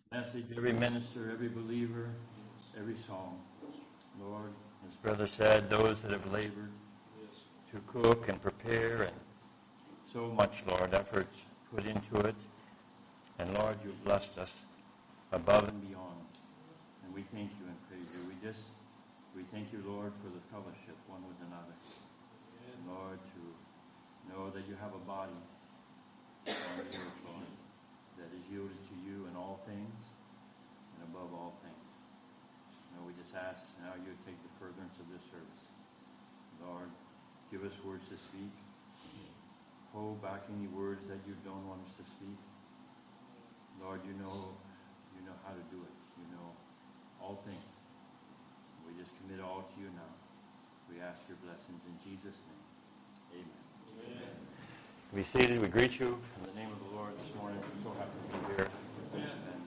message, every minister, every believer, every song. Lord, as Brother said, those that have labored to cook and prepare, and so much, Lord, effort put into it. And Lord, you've blessed us above and beyond. And we thank you and praise you. We thank you, Lord, for the fellowship one with another. And Lord, to know that you have a body on the earth, Lord, that is yielded to you in all things and above all things. And we just ask now you take the furtherance of this service. Lord, give us words to speak. Hold back any words that you don't want us to speak. Lord, you know how to do it. You know all things. We just commit all to you now. We ask your blessings in Jesus' name. Amen. Amen. Be seated. We greet you in the name of the Lord this morning. I'm so happy to be here. Amen. And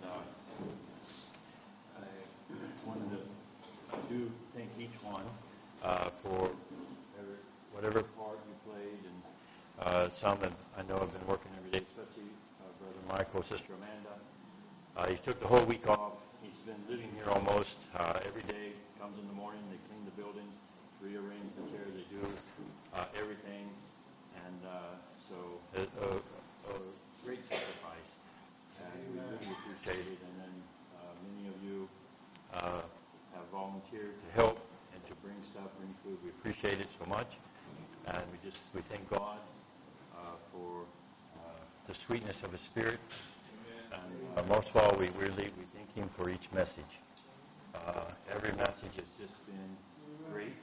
I wanted to thank each one for whatever part you played. And some I know have been working every day, especially Brother Michael, Sister Amanda. He took the whole week off. He's been living here almost every day. Comes in the morning, they clean the building, rearrange the chairs, they do everything. And so a great sacrifice. And we really appreciate it. And then many of you have volunteered to help and to bring stuff, bring food. We appreciate it so much. And we thank God for the sweetness of His Spirit. And most of all, we thank Him for each message. Every message has just been great,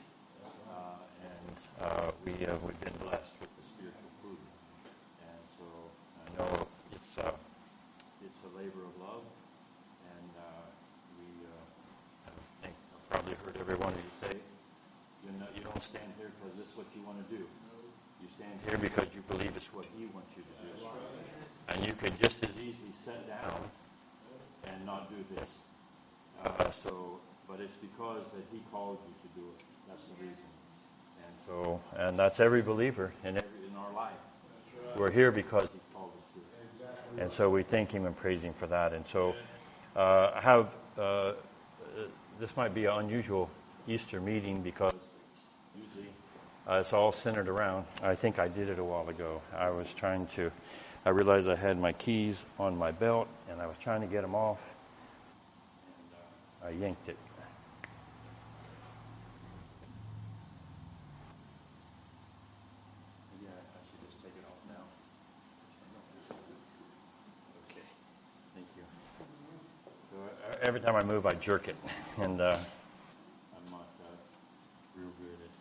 and we've been blessed with the spiritual food. And so I know it's a labor of love, and I think I've probably heard every one of you say, you don't stand here because this is what you want to do. You stand here because you believe it's what He wants you to do. And you could just as easily sit down and not do this. But it's because that He called you to do it. That's the reason. And that's every believer in our life. We're here because He called us to it. And so we thank Him and praise Him for that. And so I have this might be an unusual Easter meeting because usually it's all centered around. I think I did it a while ago. I realized I had my keys on my belt, and I was trying to get them off, and I yanked it. Maybe I should just take it off now. Okay, thank you. So every time I move, I jerk it, and I'm not real good at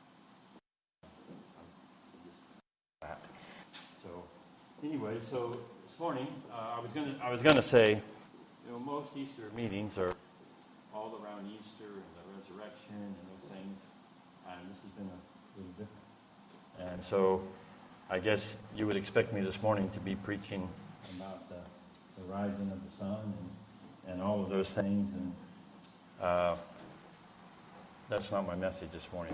that. So anyway, so this morning I was gonna say, most Easter meetings are all around Easter and the resurrection and those things, and this has been a little different. And so I guess you would expect me this morning to be preaching about the rising of the sun and all of those things, and that's not my message this morning.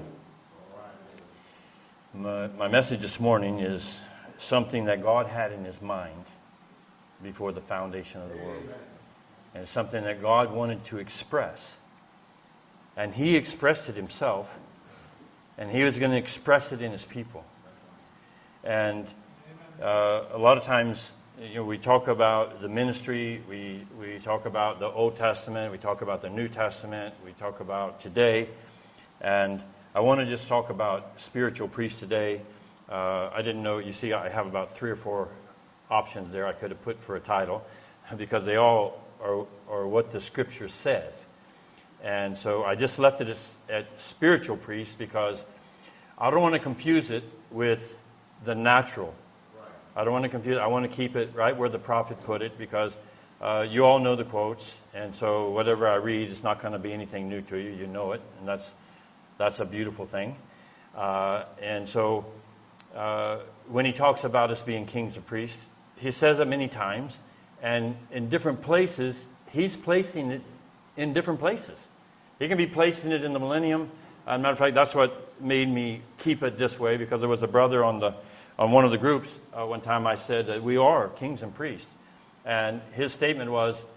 My message this morning is something that God had in His mind before the foundation of the world. And it's something that God wanted to express. And He expressed it Himself, and He was going to express it in His people. And a lot of times, we talk about the ministry, we talk about the Old Testament, we talk about the New Testament, we talk about today. And I want to just talk about spiritual priests today. I didn't know, you see, I have about 3 or 4 options there I could have put for a title, because they all are what the Scripture says. And so I just left it at spiritual priests because I don't want to confuse it with the natural. I don't want to confuse it. I want to keep it right where the prophet put it, because you all know the quotes, and so whatever I read, it's not going to be anything new to you. You know it, and that's a beautiful thing. And so when He talks about us being kings and priests, He says it many times, and in different places, He's placing it in different places. He can be placing it in the millennium. As a matter of fact, that's what made me keep it this way, because there was a brother on one of the groups one time I said that we are kings and priests. And his statement was,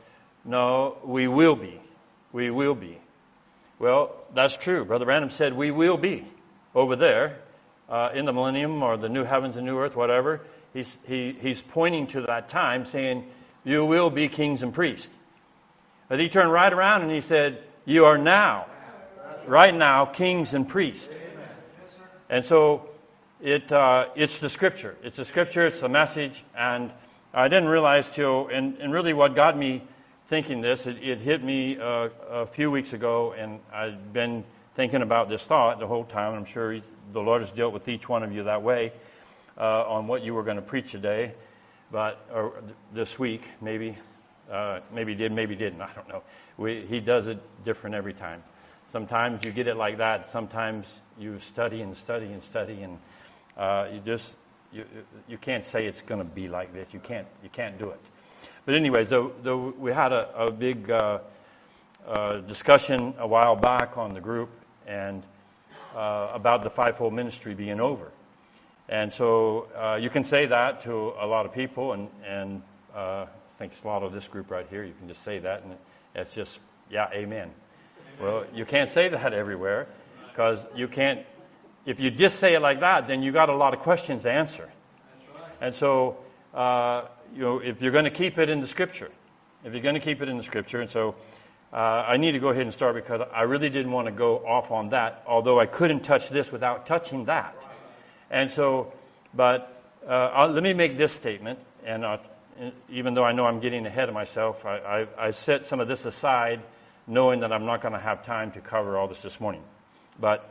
No, we will be. We will be. Well, that's true. Brother Branham said we will be over there in the millennium or the new heavens and new earth, whatever. He's pointing to that time, saying, you will be kings and priests. But he turned right around and he said, you are now, right now, kings and priests. And so it's the Scripture. It's the Scripture, it's the message. And I didn't realize till, and really what got me thinking this, it hit me a few weeks ago, and I've been thinking about this thought the whole time. I'm sure the Lord has dealt with each one of you that way on what you were going to preach today, or this week, maybe. Maybe did, maybe didn't. I don't know. He does it different every time. Sometimes you get it like that. Sometimes you study and study and study, and you can't say it's going to be like this. You can't do it. But anyways, we had a big discussion a while back on the group and about the fivefold ministry being over. And so you can say that to a lot of people, and I think it's a lot of this group right here. You can just say that, and it's just, yeah, amen. Well, you can't say that everywhere, because you can't. If you just say it like that, then you got a lot of questions to answer. And so, if you're going to keep it in the Scripture, and so I need to go ahead and start because I really didn't want to go off on that, although I couldn't touch this without touching that. And so, but let me make this statement, and even though I know I'm getting ahead of myself, I set some of this aside, knowing that I'm not going to have time to cover all this morning. But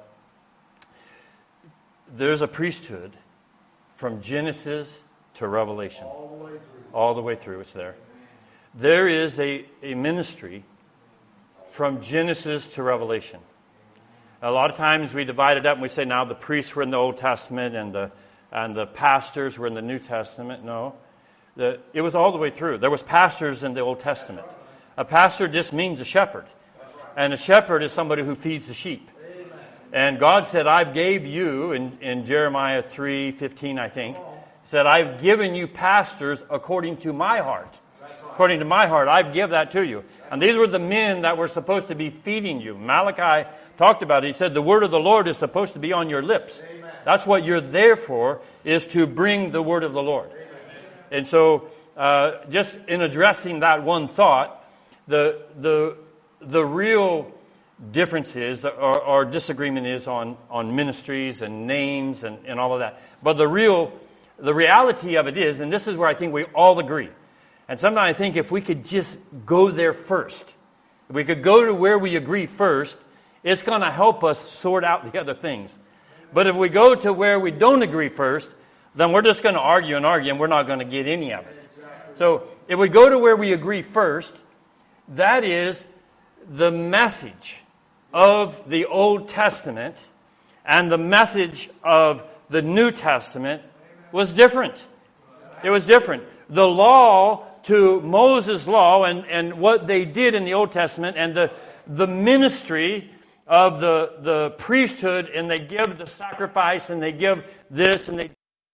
there's a priesthood from Genesis to Revelation. All the way through, it's there. There is a ministry from Genesis to Revelation. A lot of times we divide it up and we say now the priests were in the Old Testament and the pastors were in the New Testament. No. It was all the way through. There was pastors in the Old Testament. A pastor just means a shepherd. And a shepherd is somebody who feeds the sheep. And God said, I gave you, in Jeremiah 3:15, I think, said, I've given you pastors according to my heart. According to my heart, I've given that to you. And these were the men that were supposed to be feeding you. Malachi talked about it. He said, the word of the Lord is supposed to be on your lips. Amen. That's what you're there for, is to bring the word of the Lord. Amen. And so, just in addressing that one thought, the real difference is, or disagreement is on ministries and names and all of that. But the reality of it is, and this is where I think we all agree, and sometimes I think if we could just go there first, if we could go to where we agree first, it's going to help us sort out the other things. But if we go to where we don't agree first, then we're just going to argue, and we're not going to get any of it. So if we go to where we agree first, that is the message of the Old Testament and the message of the New Testament was different. It was different. The law to Moses' law and what they did in the Old Testament and the ministry of the priesthood, and they give the sacrifice and they give this and they...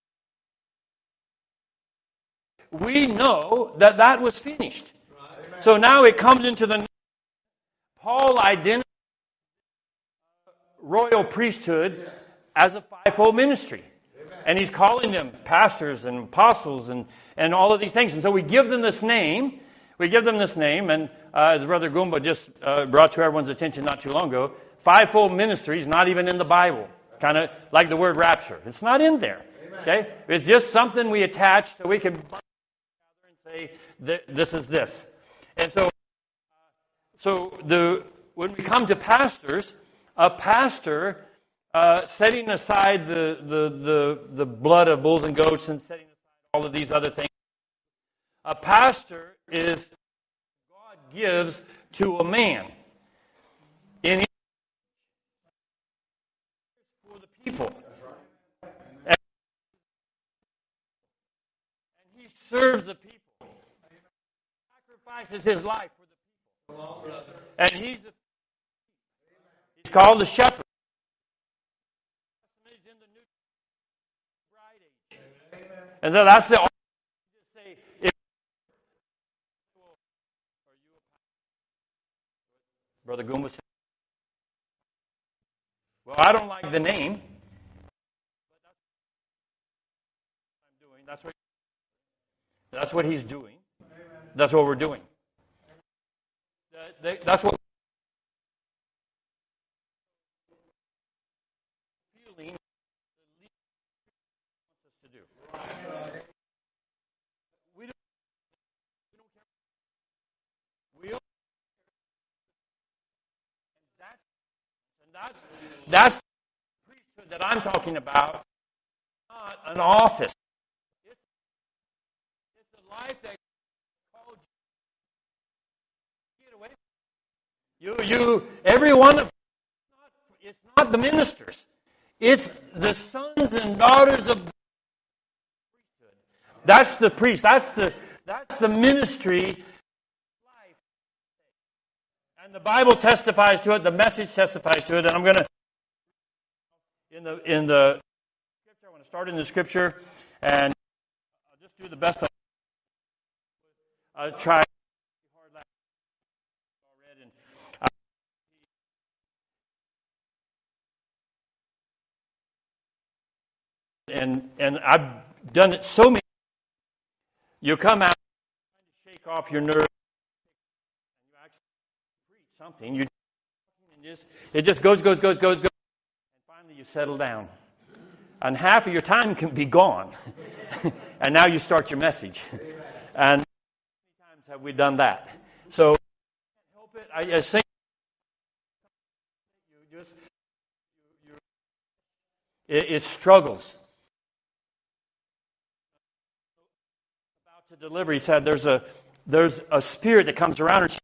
We know that was finished. Right. So now it comes into the... Paul identifies royal priesthood as a fivefold ministry. And he's calling them pastors and apostles and all of these things. And so we give them this name. And as Brother Goomba just brought to everyone's attention not too long ago, fivefold ministry is not even in the Bible. Kind of like the word rapture. It's not in there. Okay? It's just something we attach so we can bind together and say, this is this. And so when we come to pastors, a pastor... setting aside the blood of bulls and goats and setting aside all of these other things, a pastor is God gives to a man in for the people, and he serves the people, sacrifices his life for the people, and he's called the shepherd. And so that's the Brother Goomba said, well, I don't like the name. That's what he's doing. That's what we're doing. That's what we're feeling the leader wants us to do. We don't care. We don't, that's the priesthood that I'm talking about. Not an office. It's a life that called you. Get away from you. Every one of it's not the ministers. It's the sons and daughters of the priesthood. That's the priest. That's the ministry life. And the Bible testifies to it. The message testifies to it. And I'm going to in the scripture. I want to start in the scripture, and I'll just do the best I'll try hard last and I've done it so many. You come out trying to shake off your nerves, and you actually preach something. It just goes, and finally you settle down. And half of your time can be gone. And now you start your message. And how many times have we done that? So, help it. I think it struggles. About to deliver, he said, there's a spirit that comes around and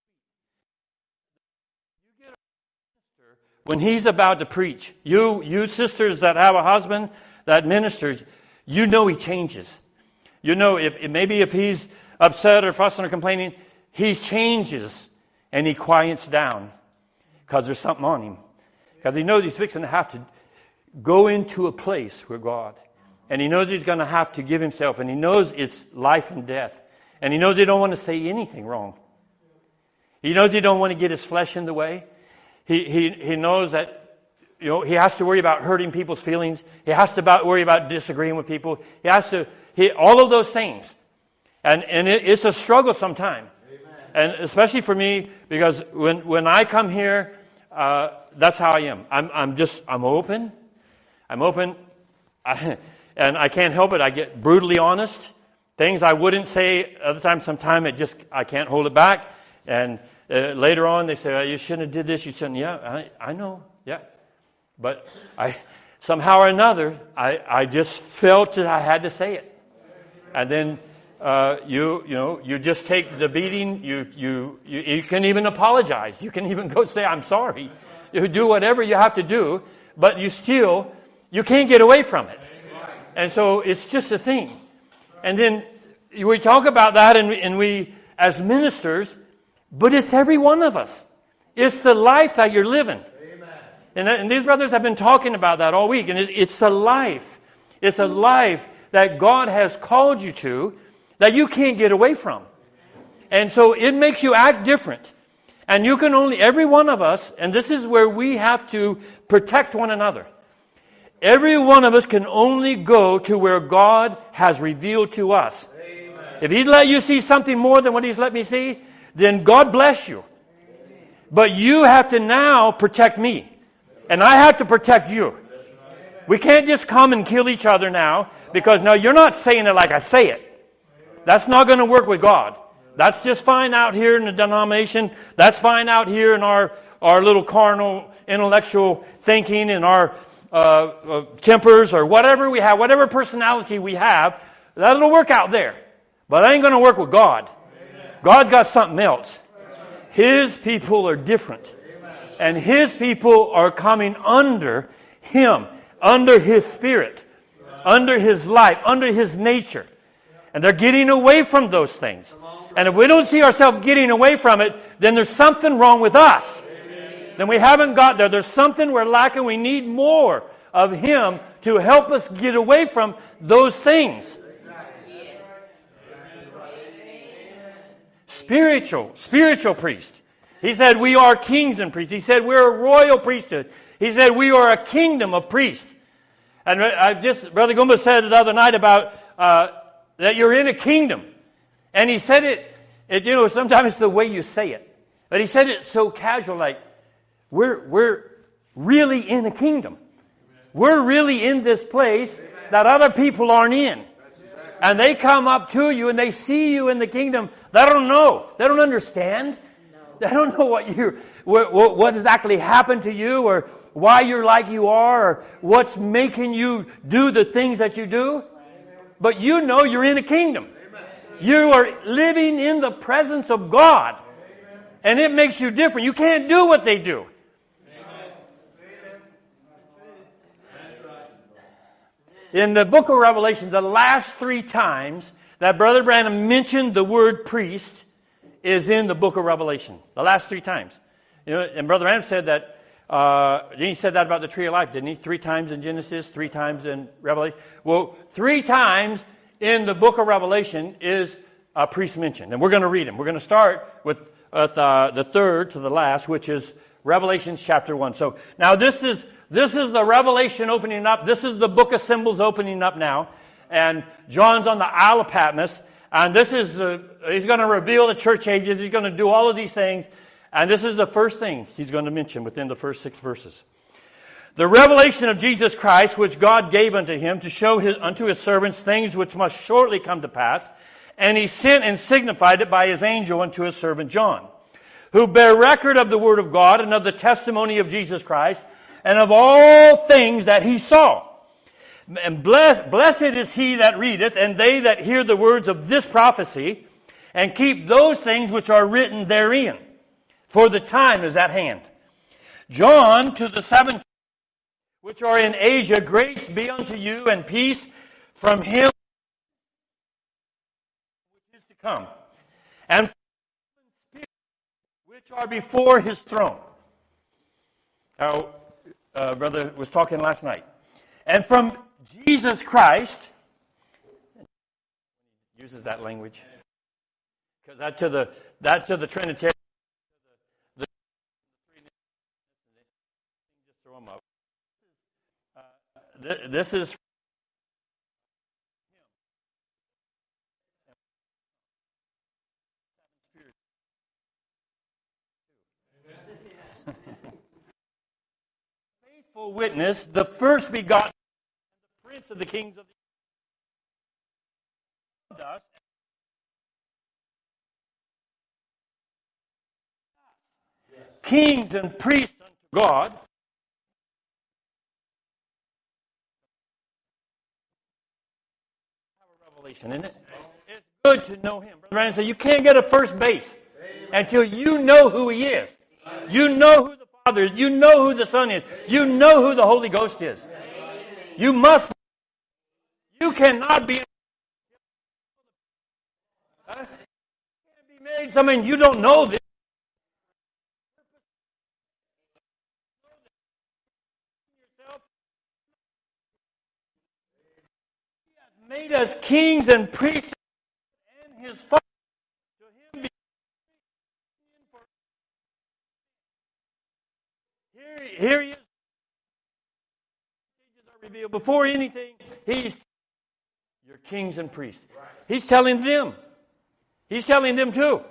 when he's about to preach, you sisters that have a husband that ministers, you know he changes. You know if he's upset or fussing or complaining, he changes and he quiets down because there's something on him. Because he knows he's fixing to have to go into a place with God. And he knows he's going to have to give himself. And he knows it's life and death. And he knows he don't want to say anything wrong. He knows he don't want to get his flesh in the way. He knows that he has to worry about hurting people's feelings. He has to worry about disagreeing with people. He has to all of those things, and it's a struggle sometimes. And especially for me, because when I come here, that's how I am. I'm open. And I can't help it. I get brutally honest. Things I wouldn't say other times. Sometimes I can't hold it back. And later on, they say, oh, you shouldn't have did this. You shouldn't. Yeah, I know. Yeah. But somehow or another, I just felt that I had to say it. And then you just take the beating. You can even apologize. You can even go say, I'm sorry. You do whatever you have to do. But you can't get away from it. And so it's just a thing. And then we talk about that, and we, as ministers, but it's every one of us. It's the life that you're living. And these brothers have been talking about that all week. And it's the life. It's a life that God has called you to that you can't get away from. And so it makes you act different. And you can every one of us, and this is where we have to protect one another. Every one of us can only go to where God has revealed to us. Amen. If He's let you see something more than what He's let me see, then God bless you. But you have to now protect me. And I have to protect you. We can't just come and kill each other now, because no, you're not saying it like I say it. That's not going to work with God. That's just fine out here in the denomination. That's fine out here in our little carnal, intellectual thinking and our tempers or whatever we have, whatever personality we have. That'll work out there. But it ain't going to work with God. God's got something else. His people are different. And His people are coming under Him, under His Spirit, under His life, under His nature. And they're getting away from those things. And if we don't see ourselves getting away from it, then there's something wrong with us. Then we haven't got there. There's something we're lacking. We need more of Him to help us get away from those things. Spiritual priest. He said we are kings and priests. He said we're a royal priesthood. He said we are a kingdom of priests. And Brother Gumba said the other night about that you're in a kingdom. And he said it, sometimes it's the way you say it. But he said it so casual, like, we're really in a kingdom. We're really in this place that other people aren't in. And they come up to you and they see you in the kingdom. They don't know. They don't understand. They don't know what exactly happened to you, or why you're like you are, or what's making you do the things that you do. But you know you're in a kingdom. You are living in the presence of God. And it makes you different. You can't do what they do. In the book of Revelation, the last 3 times that Brother Branham mentioned the word priest is in the book of Revelation. The last 3 times. And Brother Branham said that, he said that about the tree of life, didn't he? 3 times in Genesis, 3 times in Revelation. Well, 3 times in the book of Revelation is a priest mentioned. And we're going to read them. We're going to start with the third to the last, which is Revelation chapter 1. So now this is the Revelation opening up. This is the book of symbols opening up now. And John's on the Isle of Patmos. And this is he's going to reveal the church ages. He's going to do all of these things. And this is the first thing he's going to mention within the first 6 verses. The revelation of Jesus Christ, which God gave unto him to show unto his servants things which must shortly come to pass. And he sent and signified it by his angel unto his servant John, who bear record of the word of God and of the testimony of Jesus Christ, and of all things that he saw. And blessed is he that readeth, and they that hear the words of this prophecy, and keep those things which are written therein. For the time is at hand. John, to the 7 which are in Asia, grace be unto you, and peace from him which is to come, and from the spirits which are before his throne. Now, brother was talking last night. And from Jesus Christ, uses that language, because that to the Trinitarian, the just throw them up. This is faithful witness, the first begotten, the prince of the kings of the earth, kings and priests unto God. Have a revelation, isn't it? It's good to know him. Brother Brandon said, you can't get a first base until you know who he is. You know who the Father is. You know who the Son is. You know who the Holy Ghost is. You must. You cannot be. You can't be married to someone you don't know this. He has made us kings and priests and his Father. To him be here he is. Are revealed before anything. He's your kings and priests. He's telling them. He's telling them too.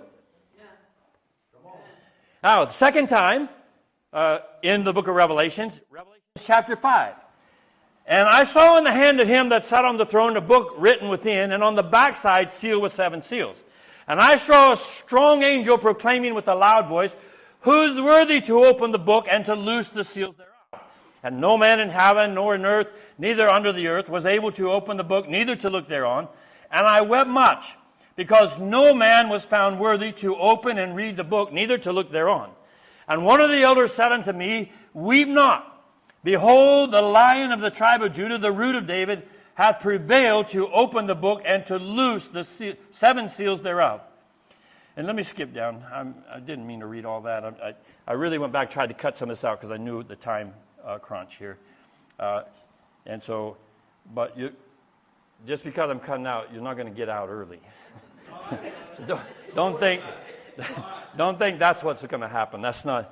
Now, the second time in the book of Revelation chapter 5. And I saw in the hand of him that sat on the throne a book written within, and on the backside sealed with 7 seals. And I saw a strong angel proclaiming with a loud voice, who is worthy to open the book and to loose the seals thereof? And no man in heaven, nor in earth, neither under the earth, was able to open the book, neither to look thereon. And I wept much, because no man was found worthy to open and read the book, neither to look thereon. And one of the elders said unto me, weep not. Behold, the Lion of the tribe of Judah, the root of David, hath prevailed to open the book and to loose the 7 seals thereof. And let me skip down. I didn't mean to read all that. I really went back, tried to cut some of this out because I knew the time crunch here. And so, but just because I'm cutting out, you're not going to get out early. So don't think Don't think that's what's going to happen. That's not.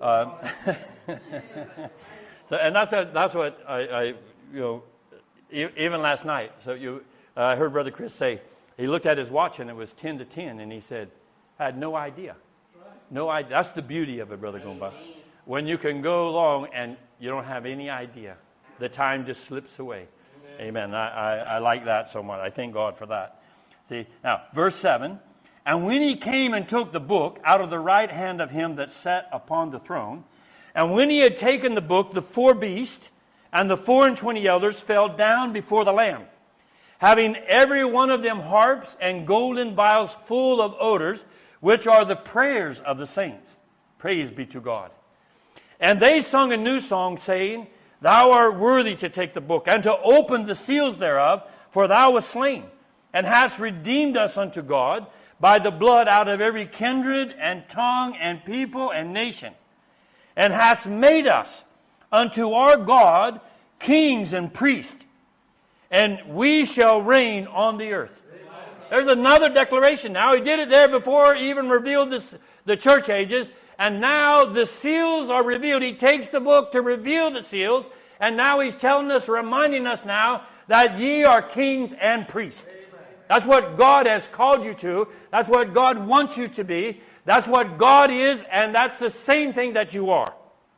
So, and that's what I even last night. So I heard Brother Chris say he looked at his watch and it was 10 to 10, and he said, "I had no idea." No idea. That's the beauty of it, Brother Gumba. When you can go along and you don't have any idea, the time just slips away. Amen. I like that so much. I thank God for that. See, now, verse 7, "And when he came and took the book out of the right hand of him that sat upon the throne, and when he had taken the book, the 4 beasts and the 24 elders fell down before the Lamb, having every one of them harps and golden vials full of odors, which are the prayers of the saints. Praise be to God. And they sung a new song, saying, Thou art worthy to take the book, and to open the seals thereof, for thou wast slain, and hast redeemed us unto God by the blood out of every kindred and tongue and people and nation, and hast made us unto our God kings and priests, and we shall reign on the earth." There's another declaration now. He did it there before he even revealed the church ages. And now the seals are revealed. He takes the book to reveal the seals. And now he's telling us, reminding us now, that ye are kings and priests. That's what God has called you to. That's what God wants you to be. That's what God is. And that's the same thing that you are.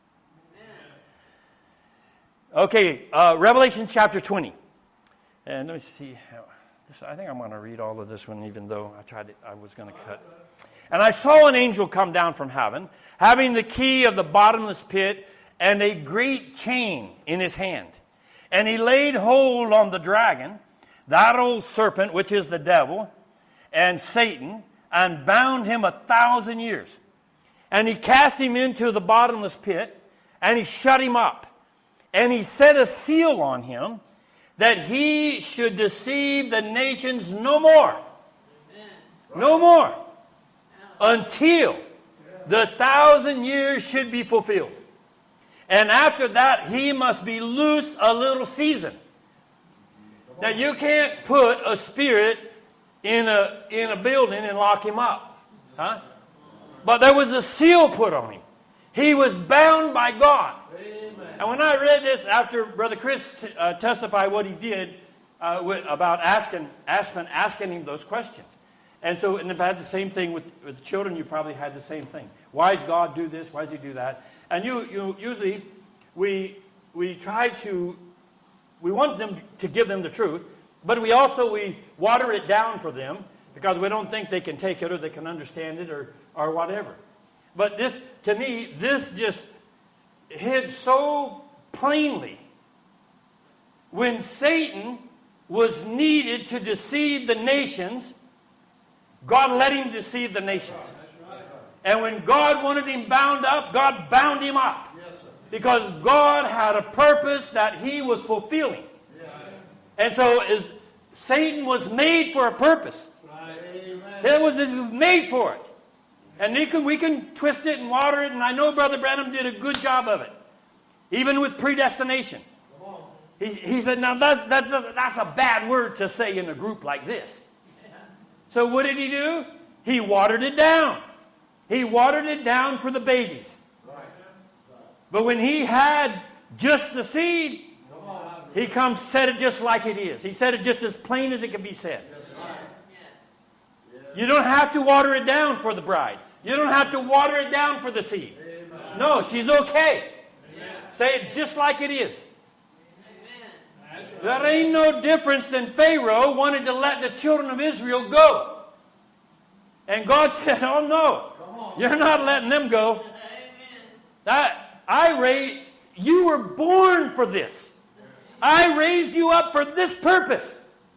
Okay, Revelation chapter 20. And let me see how... I think I'm going to read all of this one, even though I was going to cut. "And I saw an angel come down from heaven, having the key of the bottomless pit and a great chain in his hand. And he laid hold on the dragon, that old serpent, which is the devil, and Satan, and bound him 1,000 years. And he cast him into the bottomless pit, and he shut him up. And he set a seal on him, that he should deceive the nations no more. No more. Until the 1,000 years should be fulfilled. And after that, he must be loosed a little season." Now, you can't put a spirit in a building and lock him up. Huh? But there was a seal put on him. He was bound by God. And when I read this after Brother Chris testified what he did about asking him those questions. And so, and if I had the same thing with children, you probably had the same thing. Why does God do this? Why does he do that? And you usually, we want them to give them the truth, but we water it down for them because we don't think they can take it or they can understand it or whatever. But this, to me, this just hid so plainly. When Satan was needed to deceive the nations, God let him deceive the nations. And when God wanted him bound up, God bound him up. Because God had a purpose that he was fulfilling. And so Satan was made for a purpose. It was made for it. And we can twist it and water it, and I know Brother Branham did a good job of it. Even with predestination. He said, now that's a bad word to say in a group like this. So what did he do? He watered it down. He watered it down for the babies. But when he had just the seed, he said it just like it is. He said it just as plain as it can be said. You don't have to water it down for the bride. You don't have to water it down for the seed. Amen. No, she's okay. Amen. Say it just like it is. Amen. There ain't no difference than Pharaoh wanted to let the children of Israel go. And God said, oh no, you're not letting them go. You were born for this. I raised you up for this purpose.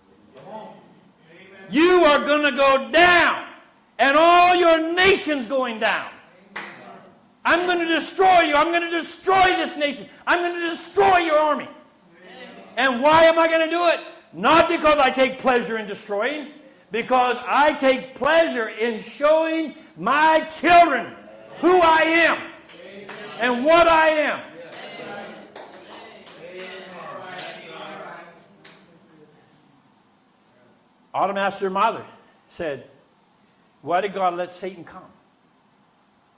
You are going to go down, and all your nation's going down. I'm going to destroy you. I'm going to destroy this nation. I'm going to destroy your army. And why am I going to do it? Not because I take pleasure in destroying, because I take pleasure in showing my children who I am and what I am. Autumn asked her mother, said, why did God let Satan come?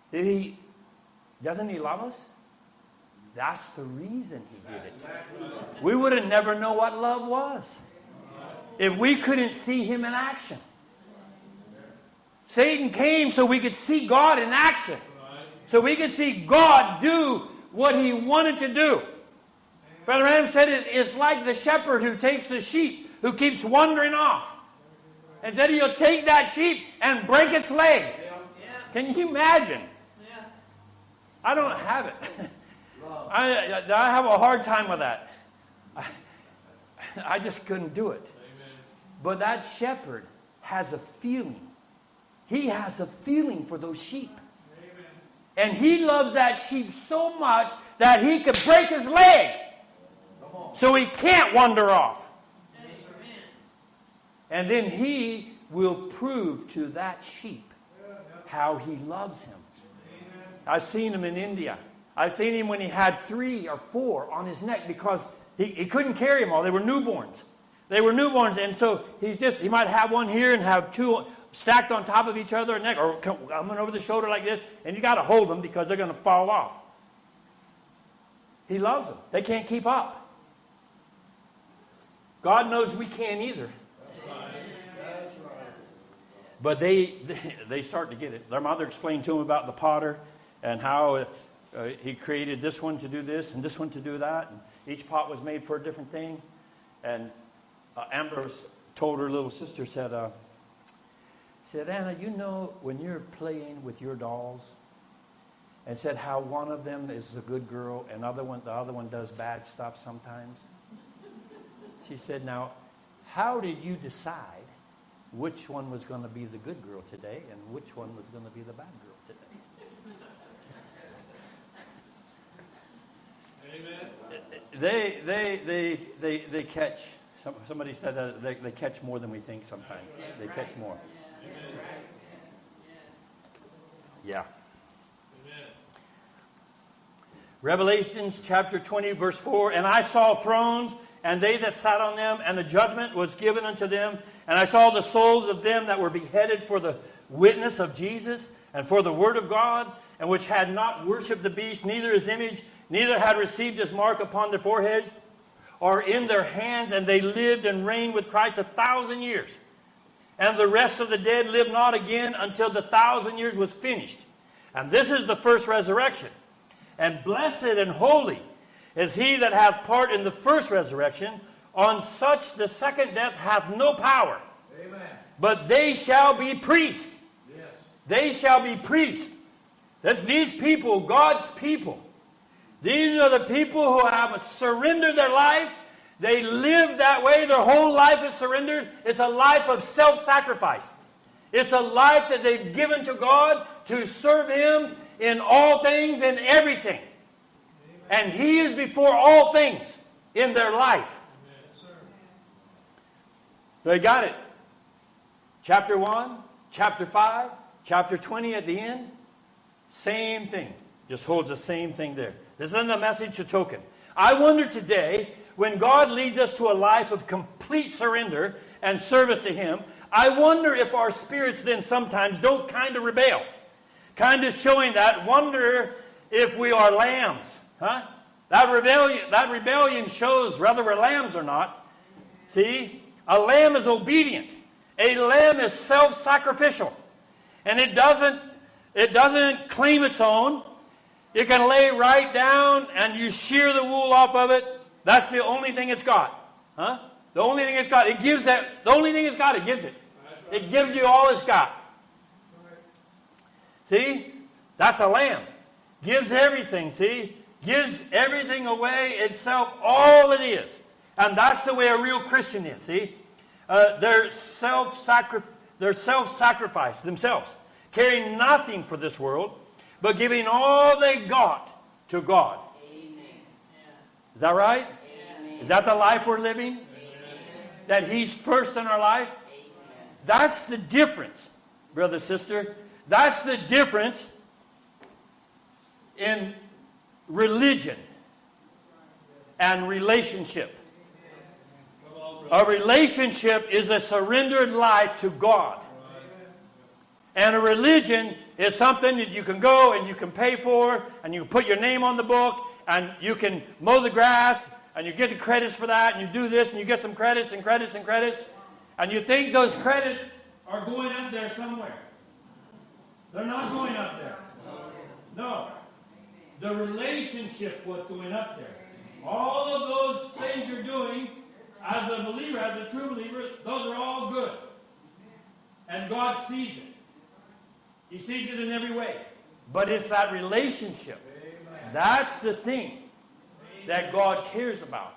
Doesn't He love us? That's the reason He did it. We would have never known what love was if we couldn't see Him in action. Satan came so we could see God in action. So we could see God do what He wanted to do. Brother Adam said it's like the shepherd who takes the sheep, who keeps wandering off. And then He'll take that sheep and break its leg. Can you imagine? I don't have it. I have a hard time with that. I just couldn't do it. But that shepherd has a feeling. He has a feeling for those sheep. And he loves that sheep so much that he could break his leg so he can't wander off. And then he will prove to that sheep how he loves him. I've seen him in India. I've seen him when he had 3 or 4 on his neck because he couldn't carry them all. They were newborns. And so he might have one here and have 2 stacked on top of each other, or coming over the shoulder like this, and you got to hold them because they're going to fall off. He loves them. They can't keep up. God knows we can't either. That's right. But they start to get it. Their mother explained to them about the potter and how he created this one to do this and this one to do that. And each pot was made for a different thing. And Ambrose told her little sister, said, Anna, you know when you're playing with your dolls, and said how one of them is a good girl and the other one does bad stuff sometimes. She said, now, how did you decide which one was going to be the good girl today and which one was going to be the bad girl today? Amen. They catch. Somebody said that they catch more than we think sometimes. They catch more. Yeah. Revelations chapter 20, verse 4. And I saw thrones, and they that sat on them, and the judgment was given unto them. And I saw the souls of them that were beheaded for the witness of Jesus, and for the word of God, and which had not worshipped the beast, neither his image, neither had received his mark upon their foreheads, or in their hands, and they lived and reigned with Christ 1,000 years. And the rest of the dead lived not again until the 1,000 years was finished. And this is the first resurrection. And blessed and holy is he that hath part in the first resurrection. On such the second death hath no power. Amen. But they shall be priests. Yes. They shall be priests. That's these people, God's people. These are the people who have surrendered their life. They live that way. Their whole life is surrendered. It's a life of self-sacrifice. It's a life that they've given to God to serve Him in all things and everything. Amen. And He is before all things in their life. Amen. They got it. Chapter 1, chapter 5, chapter 20 at the end. Same thing. Just holds the same thing there. This isn't a message to token. I wonder today, when God leads us to a life of complete surrender and service to Him, I wonder if our spirits then sometimes don't kind of rebel. Kind of showing that, wonder if we are lambs. Huh? That rebellion shows whether we're lambs or not. See? A lamb is obedient. A lamb is self-sacrificial. And it doesn't claim its own. You can lay right down and you shear the wool off of it. That's the only thing it's got. Huh? The only thing it's got. It gives that. The only thing it's got, it gives it. It gives you all it's got. See? That's a lamb. Gives everything, see? Gives everything away itself, all it is. And that's the way a real Christian is, see? They're self-sacrifice themselves. Caring nothing for this world, but giving all they got to God. Amen. Is that right? Amen. Is that the life we're living? Amen. That He's first in our life? Amen. That's the difference, brother, sister. That's the difference in religion and relationship. A relationship is a surrendered life to God. And a religion is something that you can go and you can pay for, and you can put your name on the book, and you can mow the grass, and you get the credits for that, and you do this, and you get some credits and credits and credits, and you think those credits are going up there somewhere. They're not going up there. No. The relationship was going up there. All of those things you're doing as a believer, as a true believer, those are all good. And God sees it. He sees it in every way. But it's that relationship. That's the thing that God cares about.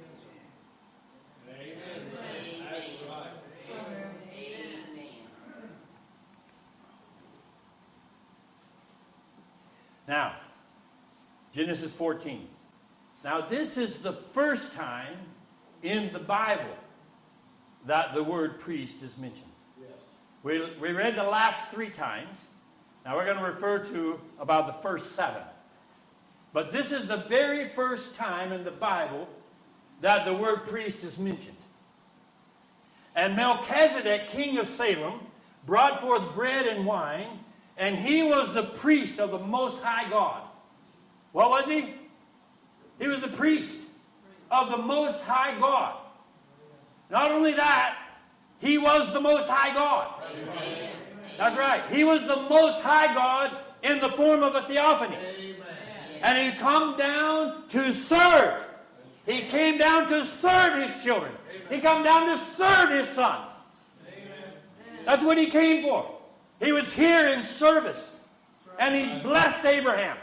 Now, Genesis 14. Now, this is the first time in the Bible that the word priest is mentioned. Yes. We read the last 3 times. Now, we're going to refer to about the first 7. But this is the very first time in the Bible that the word priest is mentioned. And Melchizedek, king of Salem, brought forth bread and wine, and he was the priest of the Most High God. What was he? He was the priest of the Most High God. Not only that, he was the Most High God. Amen. That's right. He was the Most High God in the form of a theophany. Amen. And he come down to serve. He came down to serve his children. Amen. He come down to serve his son. Amen. That's what he came for. He was here in service. And he blessed Abraham.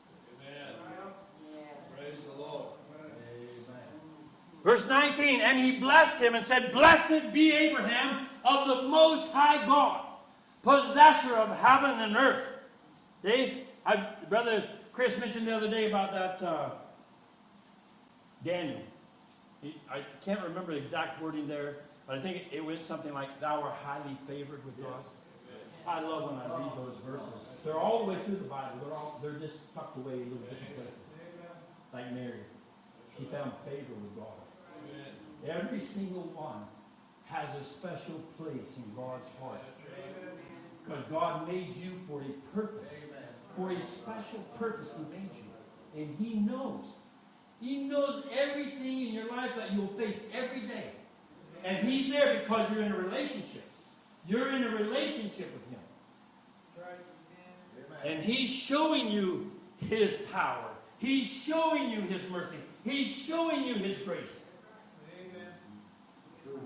Verse 19, and he blessed him and said, Blessed be Abraham of the Most High God, possessor of heaven and earth. See, Brother Chris mentioned the other day about that Daniel. I can't remember the exact wording there, but I think it went something like, Thou art highly favored with God. I love when I read those verses. They're all the way through the Bible. They're just tucked away in little different places. Like Mary. She found favor with God. Every single one has a special place in God's heart. Because God made you for a purpose. For a special purpose He made you. And He knows. He knows everything in your life that you'll face every day. And He's there because you're in a relationship. You're in a relationship with Him. And He's showing you His power. He's showing you His mercy. He's showing you His grace. Amen. True.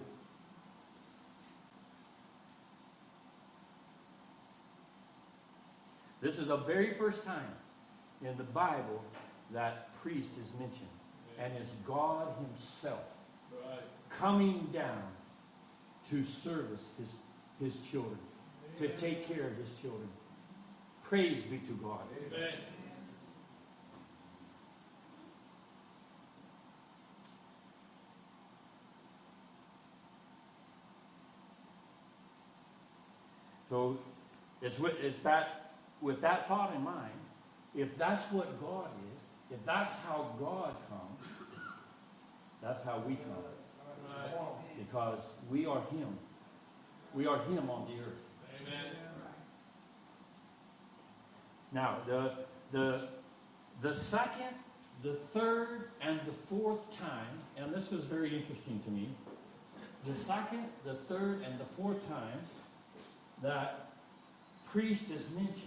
This is the very first time in the Bible that priest is mentioned. And it's God Himself coming down to service His children, to take care of His children. Praise be to God. Amen. So it's that, with that thought in mind, if that's what God is, if that's how God comes, that's how we come. Right. Because we are Him. We are Him on the earth. Amen. Now, the second, the third, and the fourth time, and this was very interesting to me, the second, the third, and the fourth time that priest is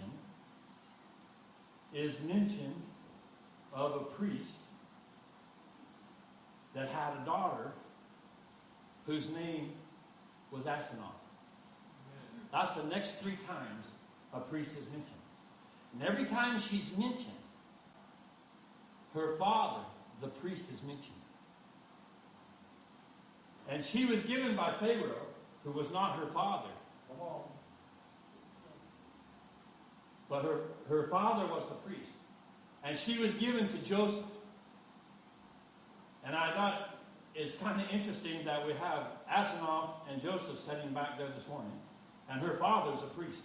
mentioned of a priest that had a daughter whose name was Asenath. That's the next 3 times a priest is mentioned. And every time she's mentioned, her father, the priest, is mentioned. And she was given by Pharaoh, who was not her father. Come on. But her father was the priest. And she was given to Joseph. And I thought it's kind of interesting that we have Asenath and Joseph sitting back there this morning. And her father is a priest.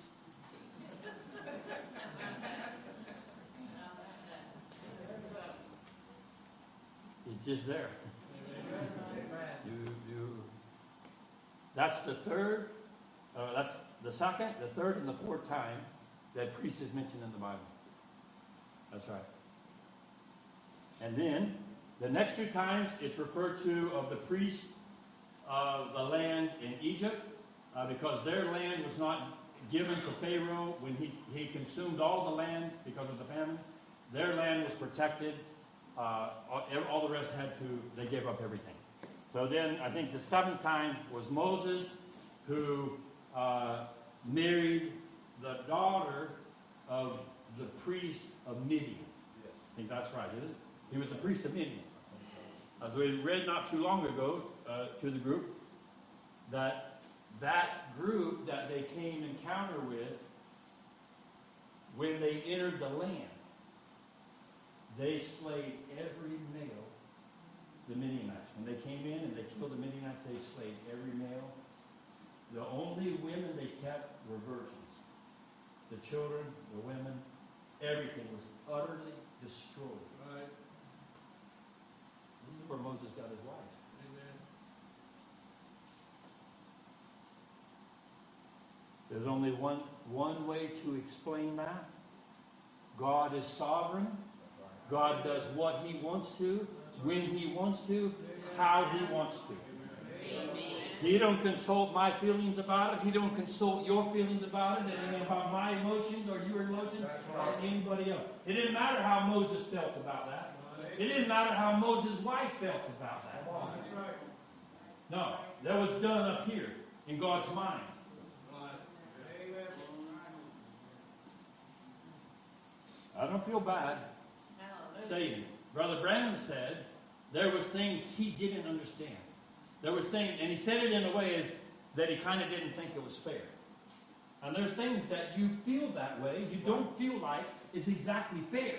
It's just there. That's the third. the second, the third, and the fourth time that priest is mentioned in the Bible. That's right. And then the next two times it's referred to of the priest of the land in Egypt, because their land was not given to Pharaoh when he consumed all the land because of the famine. Their land was protected. All the rest they gave up everything. So then I think the seventh time was Moses, who married the daughter of the priest of Midian. Yes. I think that's right, isn't it? He was the priest of Midian. As we read not too long ago to the group, that group that they came encounter with when they entered the land, they slayed every male, the Midianites. When they came in and they killed the Midianites, they slayed every male. The only women they kept were virgins. The children, the women, everything was utterly destroyed. Right. This is where Moses got his wife. Amen. There's only one way to explain that. God is sovereign. God does what He wants to, when He wants to, how He wants to. Amen. He don't consult my feelings about it. He don't consult your feelings about it. It ain't about my emotions or your emotions or anybody else. It didn't matter how Moses felt about that. It didn't matter how Moses' wife felt about that. That's right. No, that was done up here in God's mind. Amen. I don't feel bad saying it. Brother Brandon said there was things he didn't understand. There was things, and he said it in a way that he kind of didn't think it was fair. And there's things that you feel that way, you don't feel like it's exactly fair.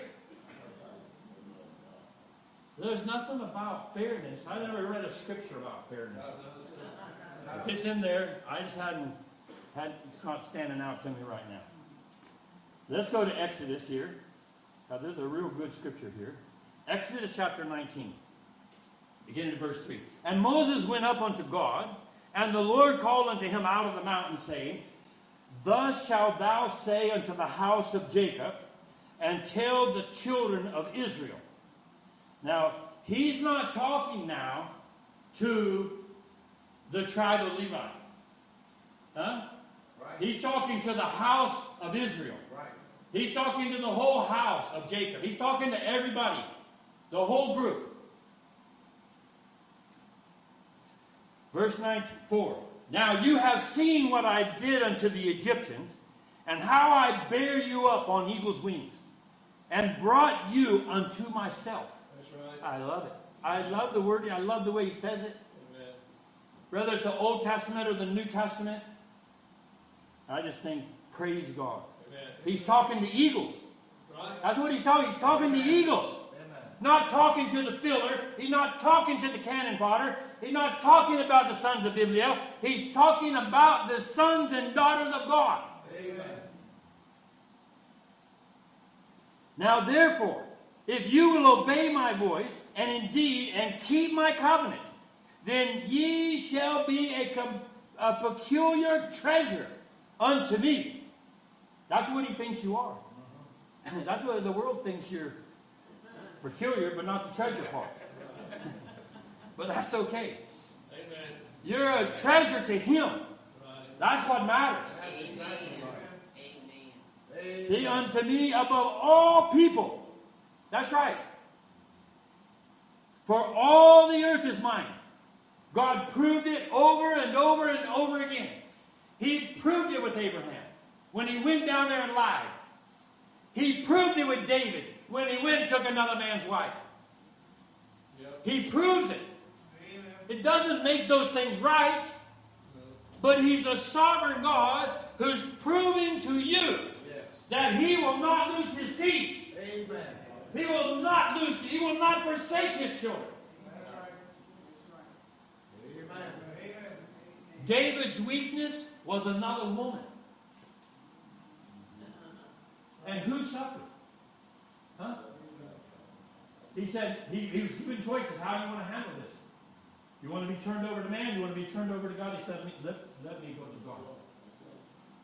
There's nothing about fairness. I never read a scripture about fairness. If it's in there, I just it's not standing out to me right now. Let's go to Exodus here. Now, there's a real good scripture here. Exodus chapter 19. Beginning at verse 3. And Moses went up unto God, and the Lord called unto him out of the mountain, saying, Thus shalt thou say unto the house of Jacob, and tell the children of Israel. Now, he's not talking now to the tribe of Levi. Huh? Right. He's talking to the house of Israel. Right. He's talking to the whole house of Jacob. He's talking to everybody, the whole group. Verse 4. Now you have seen what I did unto the Egyptians, and how I bare you up on eagle's wings, and brought you unto myself. That's right. I love it. I love the wording. I love the way he says it. Amen. Whether it's the Old Testament or the New Testament, I just think, praise God. Amen. He's talking to eagles. Right. That's what he's talking. He's talking to eagles. Amen. Not talking to the filler. He's not talking to the cannon fodder. He's not talking about the sons of Belial. He's talking about the sons and daughters of God. Amen. Now therefore, if you will obey my voice, and indeed, and keep my covenant, then ye shall be a peculiar treasure unto me. That's what he thinks you are. That's what the world thinks you're peculiar, but not the treasure part. But that's okay. Amen. You're a treasure to him. Right. That's what matters. That's exactly right. Amen. See, unto me above all people. That's right. For all the earth is mine. God proved it over and over and over again. He proved it with Abraham when he went down there and lied. He proved it with David when he went and took another man's wife. Yep. He proves it. Amen. It doesn't make those things right, but he's a sovereign God who's proving to you Yes. that he will not lose his seed. Amen. He will not forsake his children. Amen. David's weakness was another woman. And who suffered? Huh? He said, he was given choices. How do you want to handle this? You want to be turned over to man? You want to be turned over to God? He said, let me go to God.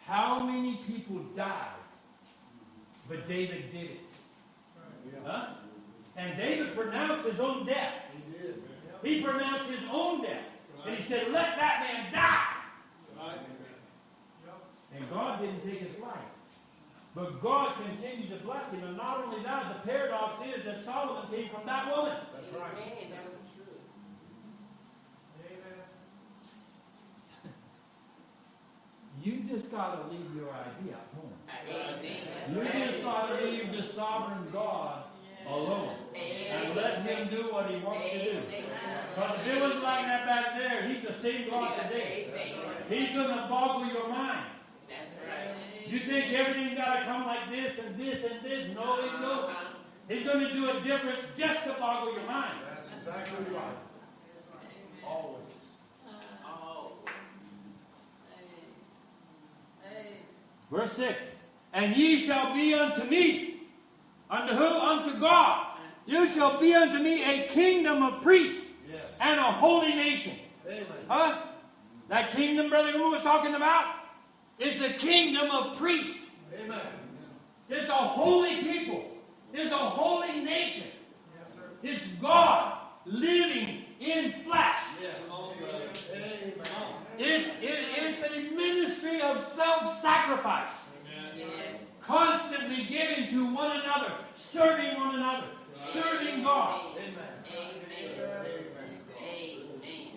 How many people died? But David did it. Huh? And David pronounced his own death. He did. He pronounced his own death. And he said, let that man die. And God didn't take his life. But God continued to bless him. And not only that, the paradox is that Solomon came from that woman. That's right. Amen. That's the truth. You just got to leave your idea at home. Amen. You just got to leave the sovereign God alone. And let him do what he wants to do. But if it was like that back there, he's the same God today. He's going to boggle your mind. That's right. You think everything's got to come like this and this and this? No, he don't. He's going to do it different just to boggle your mind. That's exactly right. Always. Verse 6. And ye shall be unto me. Unto who? Unto God. You shall be unto me a kingdom of priests. Yes. And a holy nation. Amen. Huh? That kingdom Brother Goodman was talking about is the kingdom of priests. Amen. It's a holy people. It's a holy nation. Yes, sir. It's God living in flesh. Yes. Amen. It's a ministry of self-sacrifice. Yes. Constantly giving to one another, serving one another, serving God. Amen. Amen. Amen.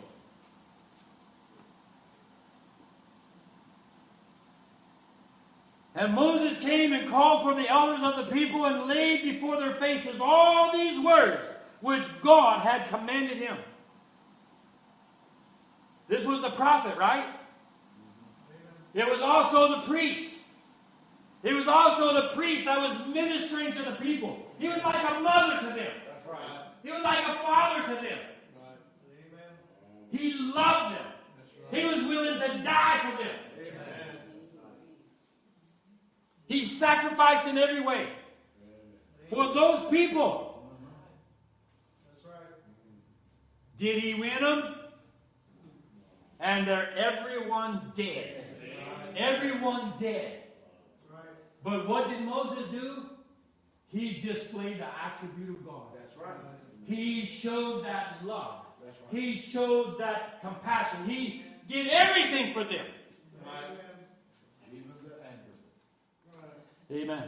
And Moses came and called for the elders of the people and laid before their faces all these words which God had commanded him. This was the prophet, right? It was also the priest. It was also the priest that was ministering to the people. He was like a mother to them. That's right. He was like a father to them. He loved them. He was willing to die for them. Amen. He sacrificed in every way for those people. That's right. Did he win them? And they're everyone dead. Everyone dead. But what did Moses do? He displayed the attribute of God. That's right. He showed that love. That's right. He showed that compassion. He did everything for them. Right. Even the anger. Amen.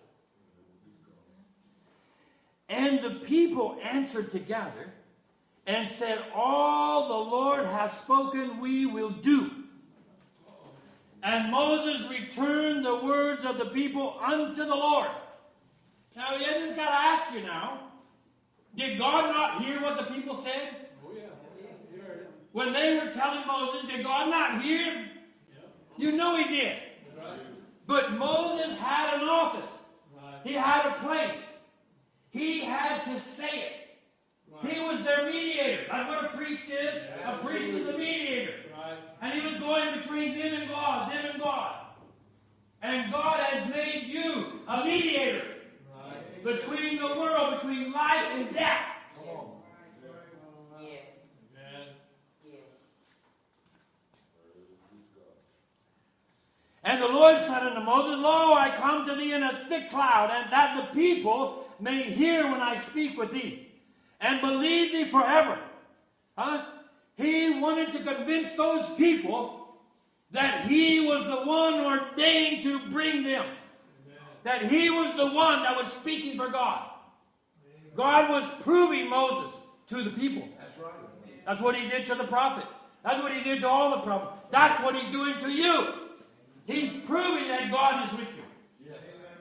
And the people answered together and said, all the Lord hath spoken, we will do. And Moses returned the words of the people unto the Lord. Now, I just got to ask you now, did God not hear what the people said? Oh, yeah. You heard it. When they were telling Moses, did God not hear? You know he did. Right. But Moses had an office. Right. He had a place. He had to say it. He was their mediator. That's what a priest is. A priest is a mediator. Right. And he was going between them and God, them and God. And God has made you a mediator Right. between the world, between life and death. Come on. Yes. Amen. Yes. And the Lord said unto Moses, lo, I come to thee in a thick cloud, and that the people may hear when I speak with thee, and believe thee forever. Huh? He wanted to convince those people that he was the one ordained to bring them. That he was the one that was speaking for God. God was proving Moses to the people. That's right. That's what he did to the prophet. That's what he did to all the prophets. That's what he's doing to you. He's proving that God is with you. Yes.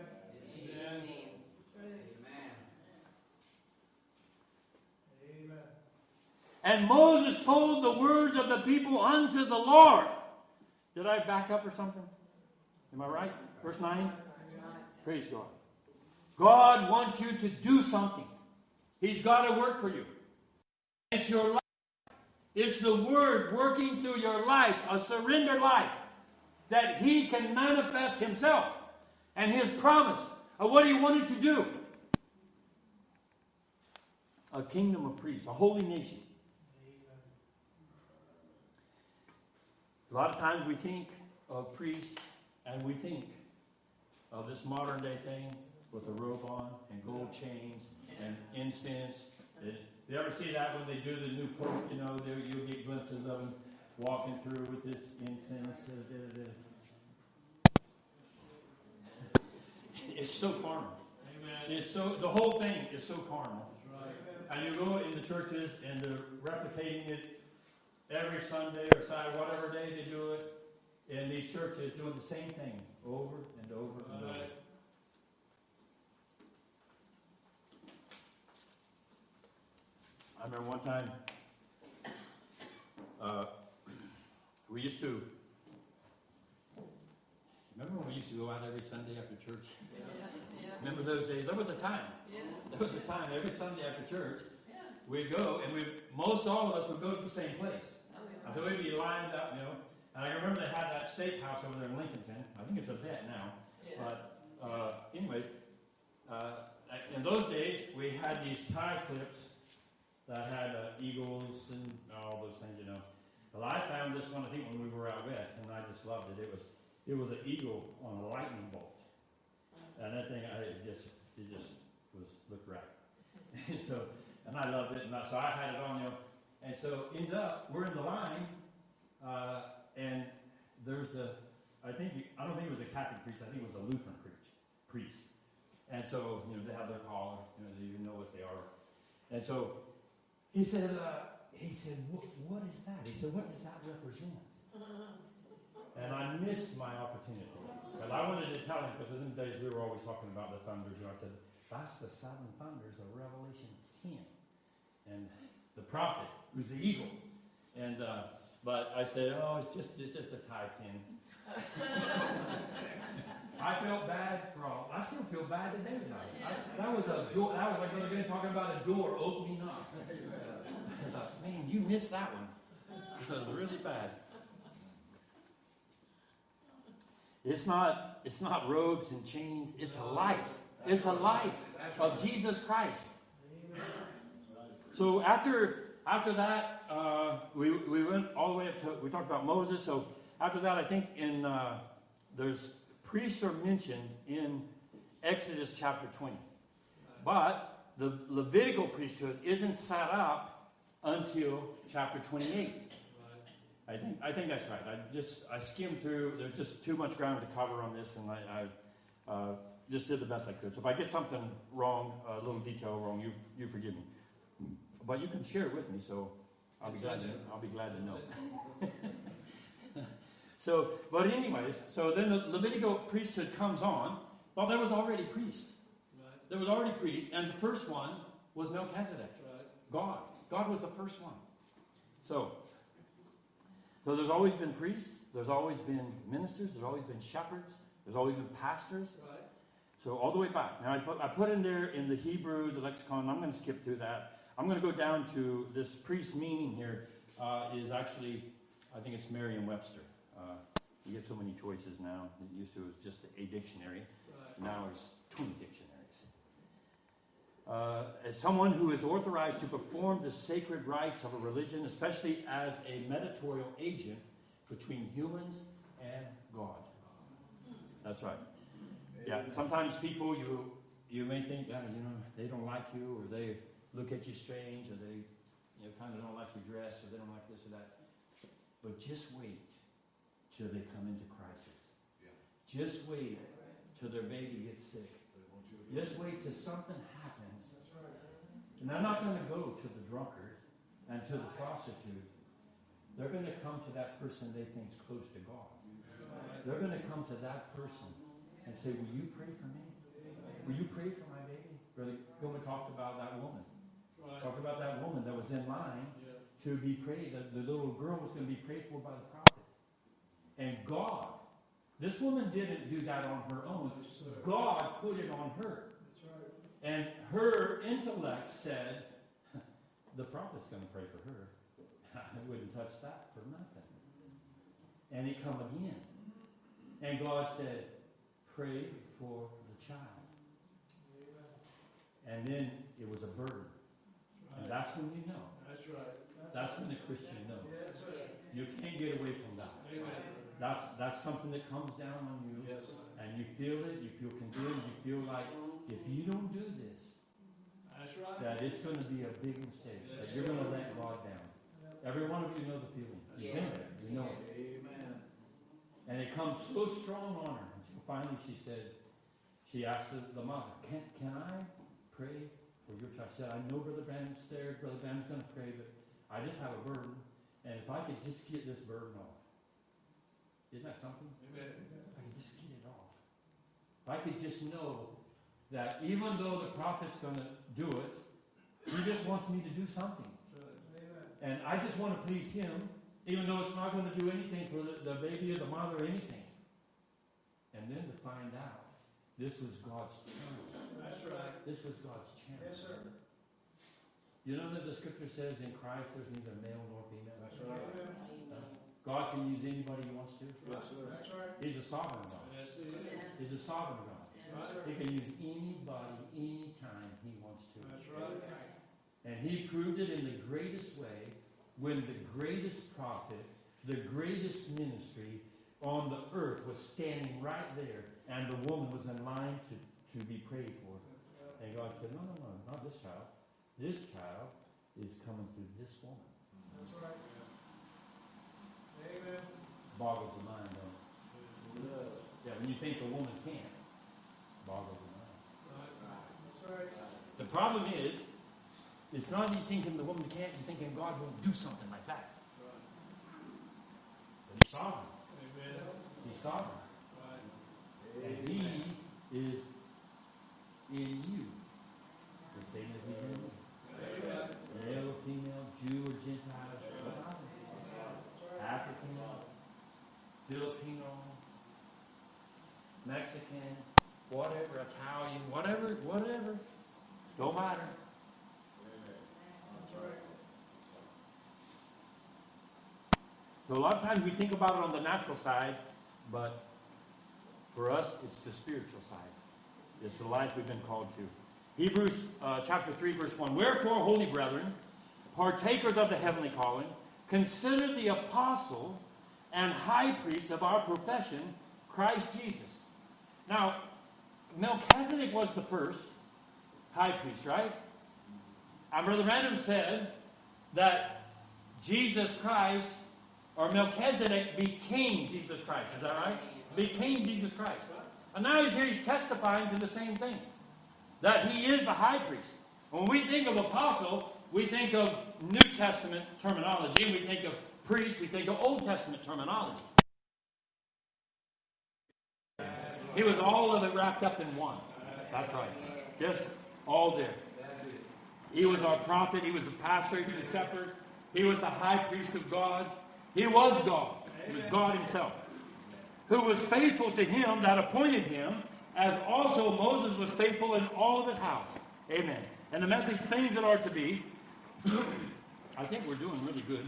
And Moses told the words of the people unto the Lord. Did I back up or something? Am I right? Verse 9? Praise God. God wants you to do something. He's got to work for you. It's your life. It's the Word working through your life, a surrendered life, that He can manifest Himself and His promise of what He wanted to do. A kingdom of priests, a holy nation. A lot of times we think of priests And we think of this modern day thing with a robe on and gold chains and incense. You ever see that when they do the new pope? You know, you'll get glimpses of them walking through with this incense. It's so carnal. Amen. It's so, the whole thing is so carnal. That's right. And you go in the churches and they're replicating it every Sunday or Saturday, whatever day they do it, in these churches, doing the same thing over and over and over. Right. I remember one time, we used to, remember when we used to go out every Sunday after church? Remember those days? There was a time. There was a time every Sunday after church, we'd go, and most all of us would go to the same place. So we'd be lined up, you know. And I remember they had that steakhouse over there in Lincolnton. I think it's a vet now. But anyways, in those days, we had these tie clips that had eagles and all those things, you know. Well, I found this one, I think, when we were out west, and I just loved it. It was an eagle on a lightning bolt. And that thing, it just looked right. And I loved it, and so I had it on, you know. And so ended up, we're in the line, and there's I don't think it was a Catholic priest, I think it was a Lutheran priest. And so, you know, they have their collar, you know, you know what they are. And so he said, what is that? He said, what does that represent? And I missed my opportunity. But I wanted to tell him, because in the days we were always talking about the thunders. You know, I said, that's the seven thunders of Revelation 10. And the prophet, who's the eagle. And but I said, it's just a tie pin. I felt bad I still feel bad today. That was a door. That was like again talking about a door opening up. I thought, man, you missed that one. It was really bad. It's not robes and chains. It's a life. It's a life of Jesus Christ. So after that, we went all the way up to, we talked about Moses. So after that, I think there's priests are mentioned in Exodus chapter 20. But the Levitical priesthood isn't set up until chapter 28. I think that's right. I skimmed through. There's just too much ground to cover on this, and I just did the best I could. So if I get something wrong, a little detail wrong, you forgive me. But you can share it with me, so I'll be glad to know. So, but anyways, so then the Levitical priesthood comes on. Well, there was already priest. Right. There was already priest, and the first one was Melchizedek. Right. God was the first one. So there's always been priests. There's always been ministers. There's always been shepherds. There's always been pastors. Right. So all the way back. Now I put in there in the Hebrew, the lexicon. I'm going to skip through that. I'm going to go down to this priest meaning here is actually, I think it's Merriam-Webster. You get so many choices now. It used to was just a dictionary. Right. Now it's 20 dictionaries. As someone who is authorized to perform the sacred rites of a religion, especially as a mediatorial agent between humans and God. That's right. Yeah. Sometimes people you may think, they don't like you, or they look at you strange, or they kind of don't like your dress, or they don't like this or that. But just wait till they come into crisis. Yeah. Just wait till their baby gets sick. Just wait till something happens. And they're not going to go to the drunkard and to the prostitute. They're going to come to that person they think is close to God. They're going to come to that person and say, will you pray for me? Will you pray for my baby? Brother Goma talked about that woman. Talked about that woman that was in line to be prayed. The little girl was going to be prayed for by the prophet. And God, this woman didn't do that on her own. God put it on her. And her intellect said, the prophet's going to pray for her. I wouldn't touch that for nothing. And he come again. And God said, pray for the child. And then it was a burden. And that's when you know. That's right. That's when the Christian knows. You can't get away from that. Amen. That's something that comes down on you. Yes. And you feel it, you feel condemned, you feel like if you don't do this, That's right. that it's going to be a big mistake, that you're going to let God down. Every one of you know the feeling. You've been there. You know it. Amen. And it comes so strong on her. Until finally she asked the mother, can I pray for your child? She said, I know Brother Branham's there. Brother Branham's going to pray, but I just have a burden. And if I could just get this burden off. Isn't that something? Amen. If I could just get it off. If I could just know that even though the prophet's going to do it, he just wants me to do something. And I just want to please him, even though it's not going to do anything for the baby or the mother or anything. And then to find out, this was God's chance. That's right. This was God's chance. Yes, sir. You know that the scripture says in Christ there's neither male nor female. That's right. God can use anybody he wants to. Yes, sir. That's right. He's a sovereign God. Yes, he is. He's a sovereign God. Yes, sir. He can use anybody, anytime he wants to. That's right. And he proved it in the greatest way when the greatest prophet, the greatest ministry on the earth was standing right there, and the woman was in line to be prayed for. And God said, no, not this child. This child is coming through this woman. That's right. Amen. Boggles the mind, don't it? Yeah, when you think a woman can't, boggles the mind. That's right. The problem is, it's not you thinking the woman can't, you're thinking God won't do something like that. But he's sovereign. Amen. He's sovereign. Right. And he is in you. The same as he's in me. Amen. Male or female, Jew or Gentile, African, Filipino, Mexican, whatever, Italian, whatever. Don't matter. That's right. So a lot of times we think about it on the natural side, but for us, it's the spiritual side. It's the life we've been called to. Hebrews chapter 3, verse 1. Wherefore, holy brethren, partakers of the heavenly calling, consider the apostle and high priest of our profession, Christ Jesus. Now, Melchizedek was the first high priest, right? And Brother Branham said that Jesus Christ, or Melchizedek, became Jesus Christ. Is that right? Became Jesus Christ. And now he's testifying to the same thing. That he is the high priest. When we think of apostle, we think of New Testament terminology. We think of priest, we think of Old Testament terminology. He was all of it wrapped up in one. That's right. Just all there. He was our prophet. He was the pastor. He was the shepherd. He was the high priest of God. He was God. He was God himself. Who was faithful to him that appointed him, as also Moses was faithful in all of his house. Amen. And the message, things that are to be. I think we're doing really good.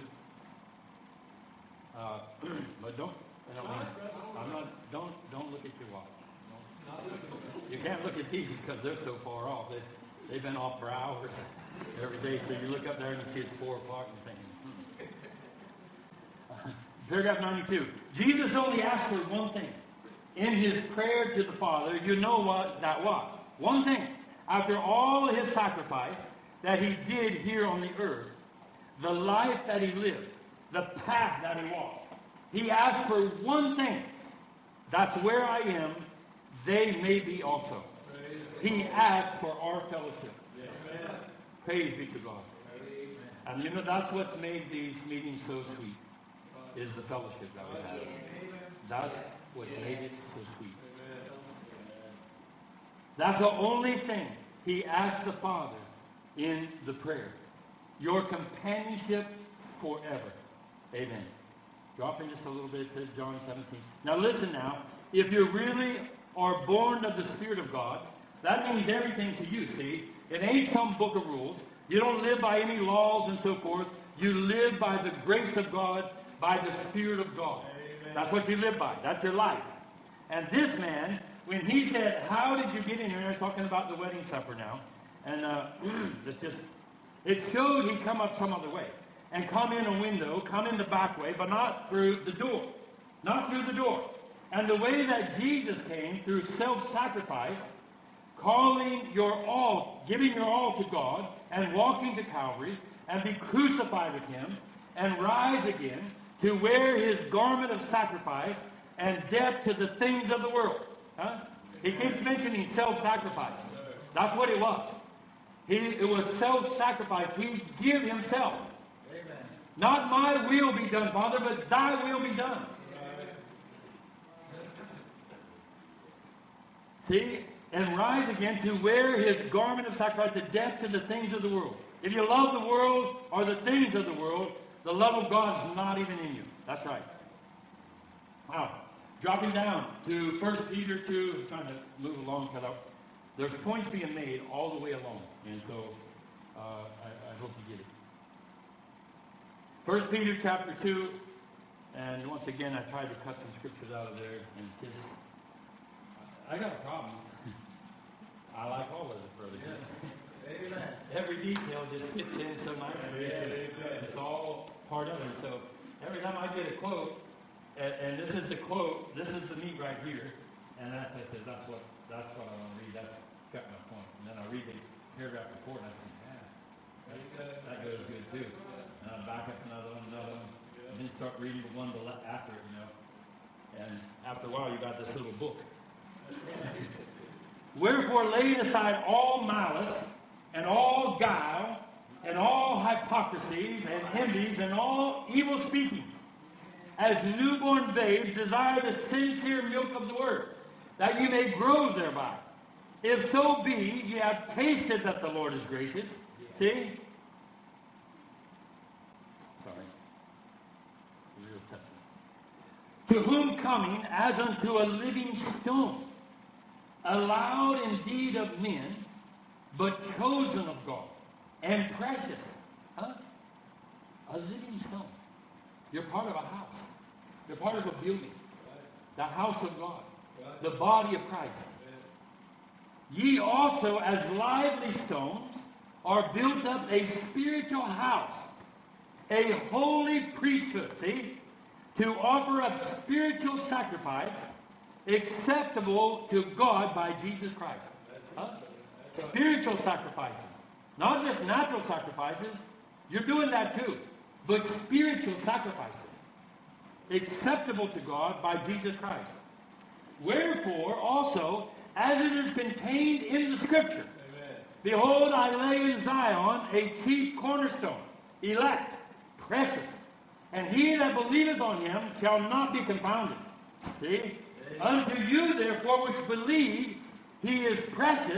But don't look at your watch. You can't look at these because they're so far off. They've been off for hours every day. So you look up there and you see it's 4 o'clock and thinking. Paragraph 92. Jesus only asked for one thing. In his prayer to the Father, you know what that was. One thing. After all his sacrifice that he did here on the earth, the life that he lived, the path that he walked, he asked for one thing. That's where I am, they may be also. He asked for our fellowship. Amen. Praise be to God. Amen. And you know, that's what's made these meetings so sweet, is the fellowship that we have. That's what made it so sweet. That's the only thing he asked the Father in the prayer. Your companionship forever. Amen. Dropping just a little bit to John 17. Now listen now. If you really are born of the Spirit of God, that means everything to you, see. It ain't some book of rules. You don't live by any laws and so forth. You live by the grace of God, by the Spirit of God. Amen. That's what you live by. That's your life. And this man, when he said, how did you get in here? And I was talking about the wedding supper now. And it showed he'd come up some other way. And come in a window, come in the back way, but not through the door. not through the door. And the way that Jesus came through self-sacrifice, calling your all, giving your all to God, and walking to Calvary, and be crucified with him, and rise again to wear his garment of sacrifice and death to the things of the world. Huh? He keeps mentioning self-sacrifice. That's what it was. It was self-sacrifice. He gave himself. Amen. Not my will be done, Father, but thy will be done. See? And rise again to wear his garment of sacrifice, to death to the things of the world. If you love the world or the things of the world, the love of God is not even in you. That's right. Wow. Dropping down to 1 Peter 2, I'm trying to move along because there's points being made all the way along. And so I hope you get it. 1 Peter chapter 2, and once again I tried to cut some scriptures out of there. And just, I got a problem. I like all of it, brother. Amen. Every detail just fits in so nicely. It's all part of it. So every time I get a quote, and this is the quote, this is the meat right here, and I said, that's what I want to read. That's got my point. And then I read the paragraph before, and I think, that goes good too. And I back up another one, and then start reading the one after it, And after a while, you got this little book. Wherefore, laying aside all malice, and all guile, and all hypocrisies, and envies, and all evil speaking, as newborn babes desire the sincere milk of the word, that you may grow thereby. If so be, ye have tasted that the Lord is gracious. See? Sorry. Real touching. To whom coming as unto a living stone, allowed indeed of men, but chosen of God, and precious. Huh? A living stone. You're part of a house. You're part of a building. The house of God. The body of Christ. Ye also, as lively stones, are built up a spiritual house, a holy priesthood, see, to offer up spiritual sacrifice acceptable to God by Jesus Christ. Huh? Spiritual sacrifices. Not just natural sacrifices. You're doing that too. But spiritual sacrifices. Acceptable to God by Jesus Christ. Wherefore also, as it is contained in the Scripture, behold, I lay in Zion a chief cornerstone, elect, precious, and he that believeth on him shall not be confounded. See? Unto you, therefore, which believe, he is precious.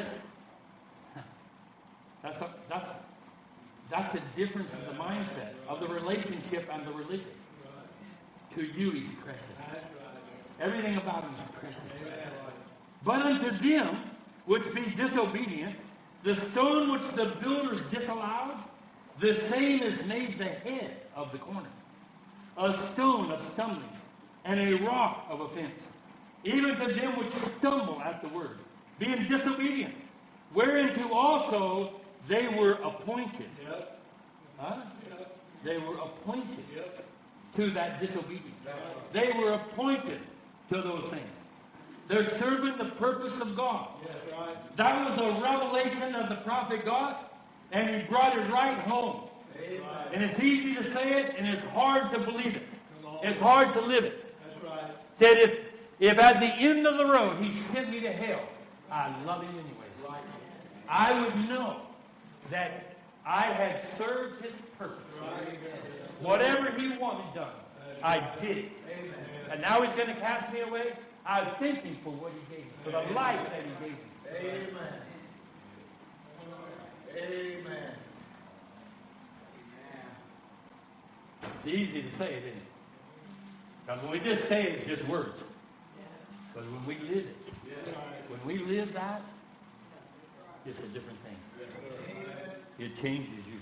That's the difference in the mindset of the relationship and the religion. To you, he's precious. Everything about him is precious. But unto them which be disobedient, the stone which the builders disallowed, the same is made the head of the corner, a stone of stumbling, and a rock of offense. Even to them which stumble at the word, being disobedient, whereunto also they were appointed. Huh? They were appointed to that disobedience. They were appointed to those things. They're serving the purpose of God. That was a revelation of the prophet God, and he brought it right home. And it's easy to say it, and it's hard to believe it. It's hard to live it. Said, if at the end of the road he sent me to hell, I love him anyway. I would know that I had served his purpose. Whatever he wanted done, I did it. And now he's going to cast me away. I thank him for what he gave me, for the life that he gave me. Amen. Amen. It's easy to say, isn't it? Because when we just say it, it's just words. But when we live it, when we live that, it's a different thing. It changes you.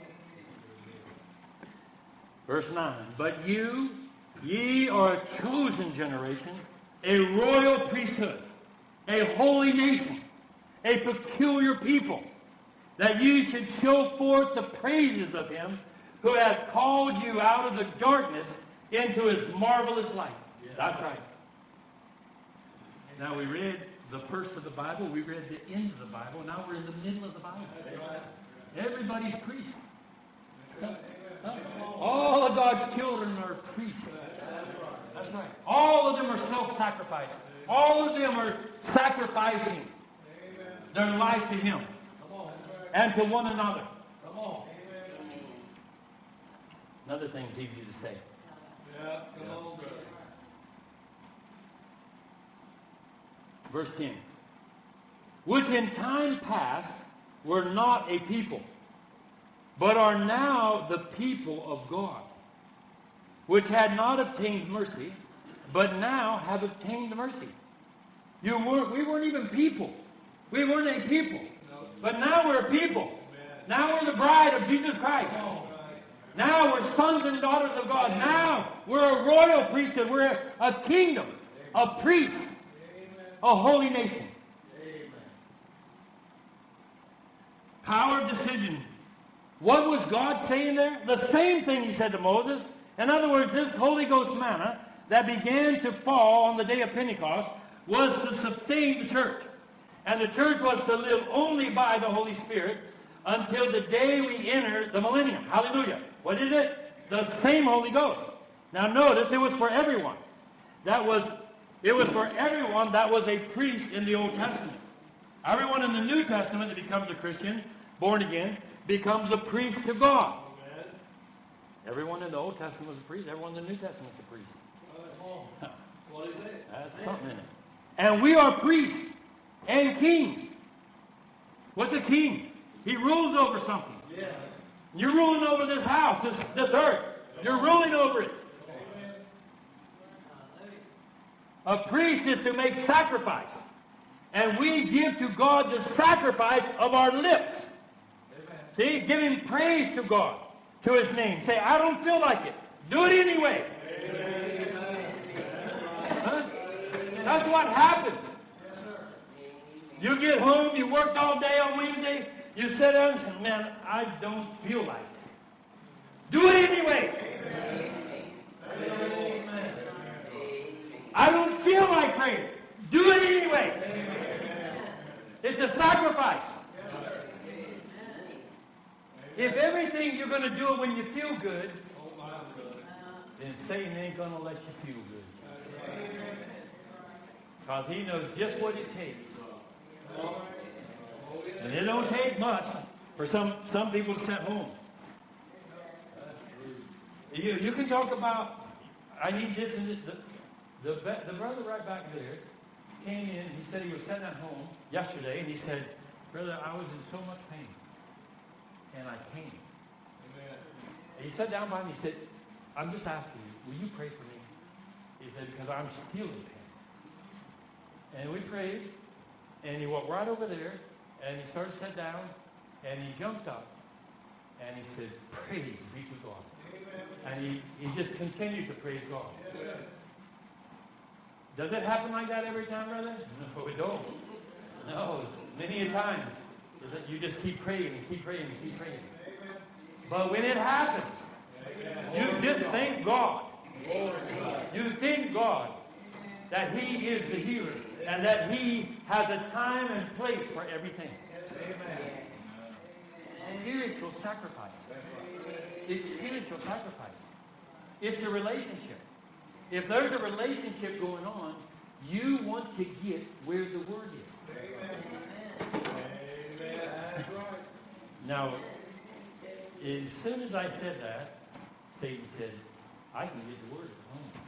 Verse 9. But you, ye are a chosen generation, a royal priesthood, a holy nation, a peculiar people, that ye should show forth the praises of him who hath called you out of the darkness into his marvelous light. That's right. Now we read the first of the Bible, we read the end of the Bible, now we're in the middle of the Bible. Everybody's priest. All of God's children are priests. That's right. All of them are self-sacrificing. All of them are sacrificing their life to Him and to one another. Another thing's easy to say. Verse 10. Which in time past were not a people, but are now the people of God, which had not obtained mercy, but now have obtained mercy. We weren't even people. We weren't a people. But now we're a people. Now we're the bride of Jesus Christ. Now we're sons and daughters of God. Now we're a royal priesthood. We're a kingdom, a priest, a holy nation. Power of decision. What was God saying there? The same thing He said to Moses. In other words, this Holy Ghost manna that began to fall on the day of Pentecost was to sustain the church. And the church was to live only by the Holy Spirit until the day we enter the millennium. Hallelujah. What is it? The same Holy Ghost. Now notice, it was for everyone. It was for everyone that was a priest in the Old Testament. Everyone in the New Testament that becomes a Christian, born again, becomes a priest to God. Everyone in the Old Testament was a priest. Everyone in the New Testament is a priest. What is it? That's something in it. And we are priests and kings. What's a king? He rules over something. Yeah. You're ruling over this house, this earth. You're ruling over it. A priest is to make sacrifice. And we give to God the sacrifice of our lips. See, giving praise to God, to His name. Say, I don't feel like it. Do it anyway. Huh? That's what happens. You get home, you worked all day on Wednesday, you sit down and say, man, I don't feel like it. Do it anyways. I don't feel like praying. Do it anyways. It's a sacrifice. If everything you're going to do it when you feel good, then Satan ain't going to let you feel good. Because he knows just what it takes. And it don't take much for some people to sit home. You can talk about, I need this and this. The brother right back there came in. He said he was sitting at home yesterday, and he said, brother, I was in so much pain. And I came. Amen. And he sat down by me and he said, I'm just asking you, will you pray for me? He said, because I'm still in pain. And we prayed, and he walked right over there, and he started to sit down, and he jumped up, and he said, praise be to God. Amen. And he just continued to praise God. Amen. Does it happen like that every time, brother? No, it don't. No, many a times. You just keep praying and keep praying and keep praying. But when it happens, you just thank God. You thank God that He is the healer and that He has a time and place for everything. Spiritual sacrifice. It's spiritual sacrifice. It's a relationship. If there's a relationship going on, you want to get where the Word is. Now, as soon as I said that, Satan said, I can get the Word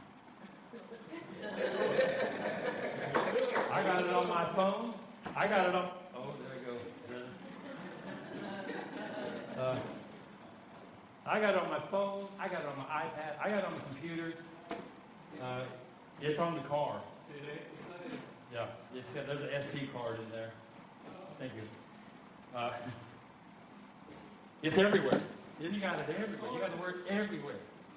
at home. I got it on my phone. I got it on... Oh, there I go. I got it on my phone. I got it on my iPad. I got it on the computer. It's on the car. Yeah, there's an SD card in there. Thank you. It's everywhere. You got it everywhere. You got the Word everywhere.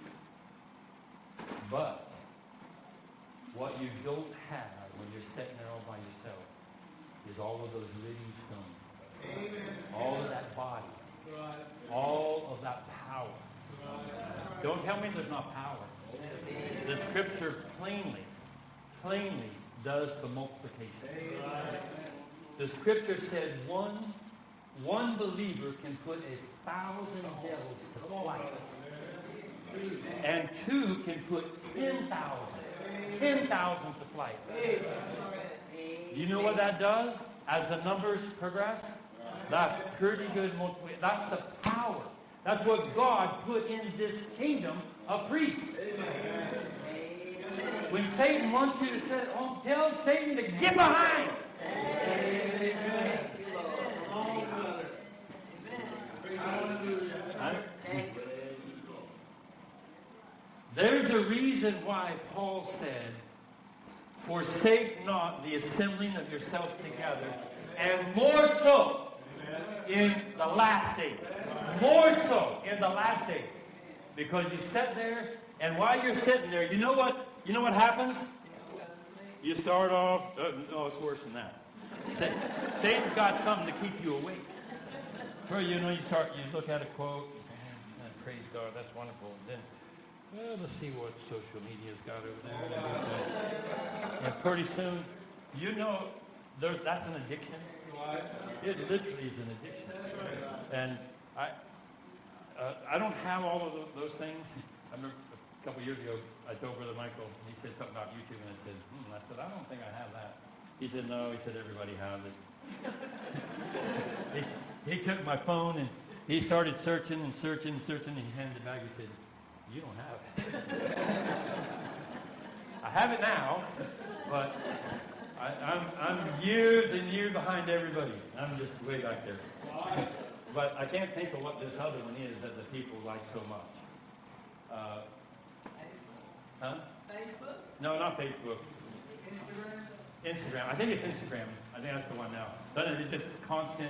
But what you don't have when you're sitting there all by yourself is all of those living stones. Amen. All of that body. Right. All of that power. Right. Don't tell me there's not power. The scripture plainly does the multiplication. The scripture said one believer can put 1,000 devils to flight. And 2 can put 10,000 to flight. You know what that does as the numbers progress? That's pretty good multiplication. That's the power. That's what God put in this kingdom of priests. When Satan wants you to say, oh, tell Satan to get behind. There's a reason why Paul said, forsake not the assembling of yourselves together, and more so in the last days. More so in the last days. Because you sit there, and while you're sitting there, you know what happens? You start off, no, it's worse than that. Satan's got something to keep you awake. So, you look at a quote, you say, praise God, that's wonderful. And then, let's see what social media's got over there. And pretty soon, that's an addiction. It literally is an addiction. And I don't have all of those things. I remember a couple of years ago, I told Brother Michael, he said something about YouTube, and I said, I don't think I have that. He said, no, he said, everybody has it. He took my phone, and he started searching, and he handed it back, he said, you don't have it. I have it now, but I'm years and years behind everybody. I'm just way back there. But I can't think of what this other one is that the people like so much. Facebook? No, not Facebook. Instagram. I think it's Instagram. I think that's the one now. But it's just constant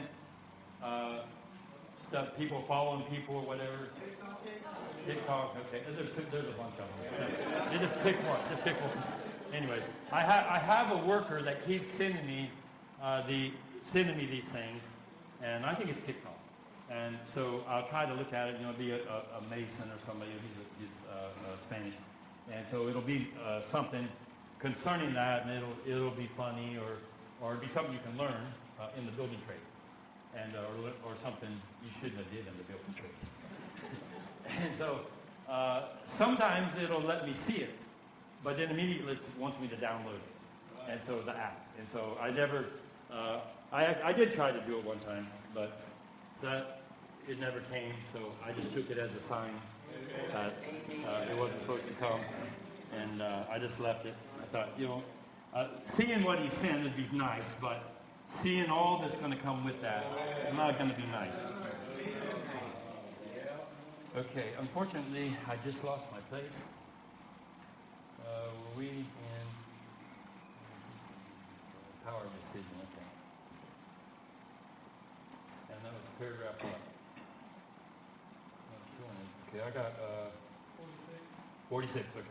stuff. People following people or whatever. TikTok. Okay. There's a bunch of them. You just pick one. Anyway, I have a worker that keeps sending me these things, and I think it's TikTok. And so I'll try to look at it. Be a Mason or somebody. He's Spanish, and so it'll be something concerning that, and it'll be funny or it'll be something you can learn in the building trade, and or something you shouldn't have did in the building trade. And so sometimes it'll let me see it, but then immediately it wants me to download it, and so the app. And so I never. I did try to do it one time, but it never came. So I just took it as a sign that it wasn't supposed to come, and I just left it. I thought, seeing what he sent would be nice, but seeing all that's going to come with that is not going to be nice. Okay, unfortunately, I just lost my place. Were we in power decision? Okay. And that was paragraph 1. Okay, I got 46. Okay.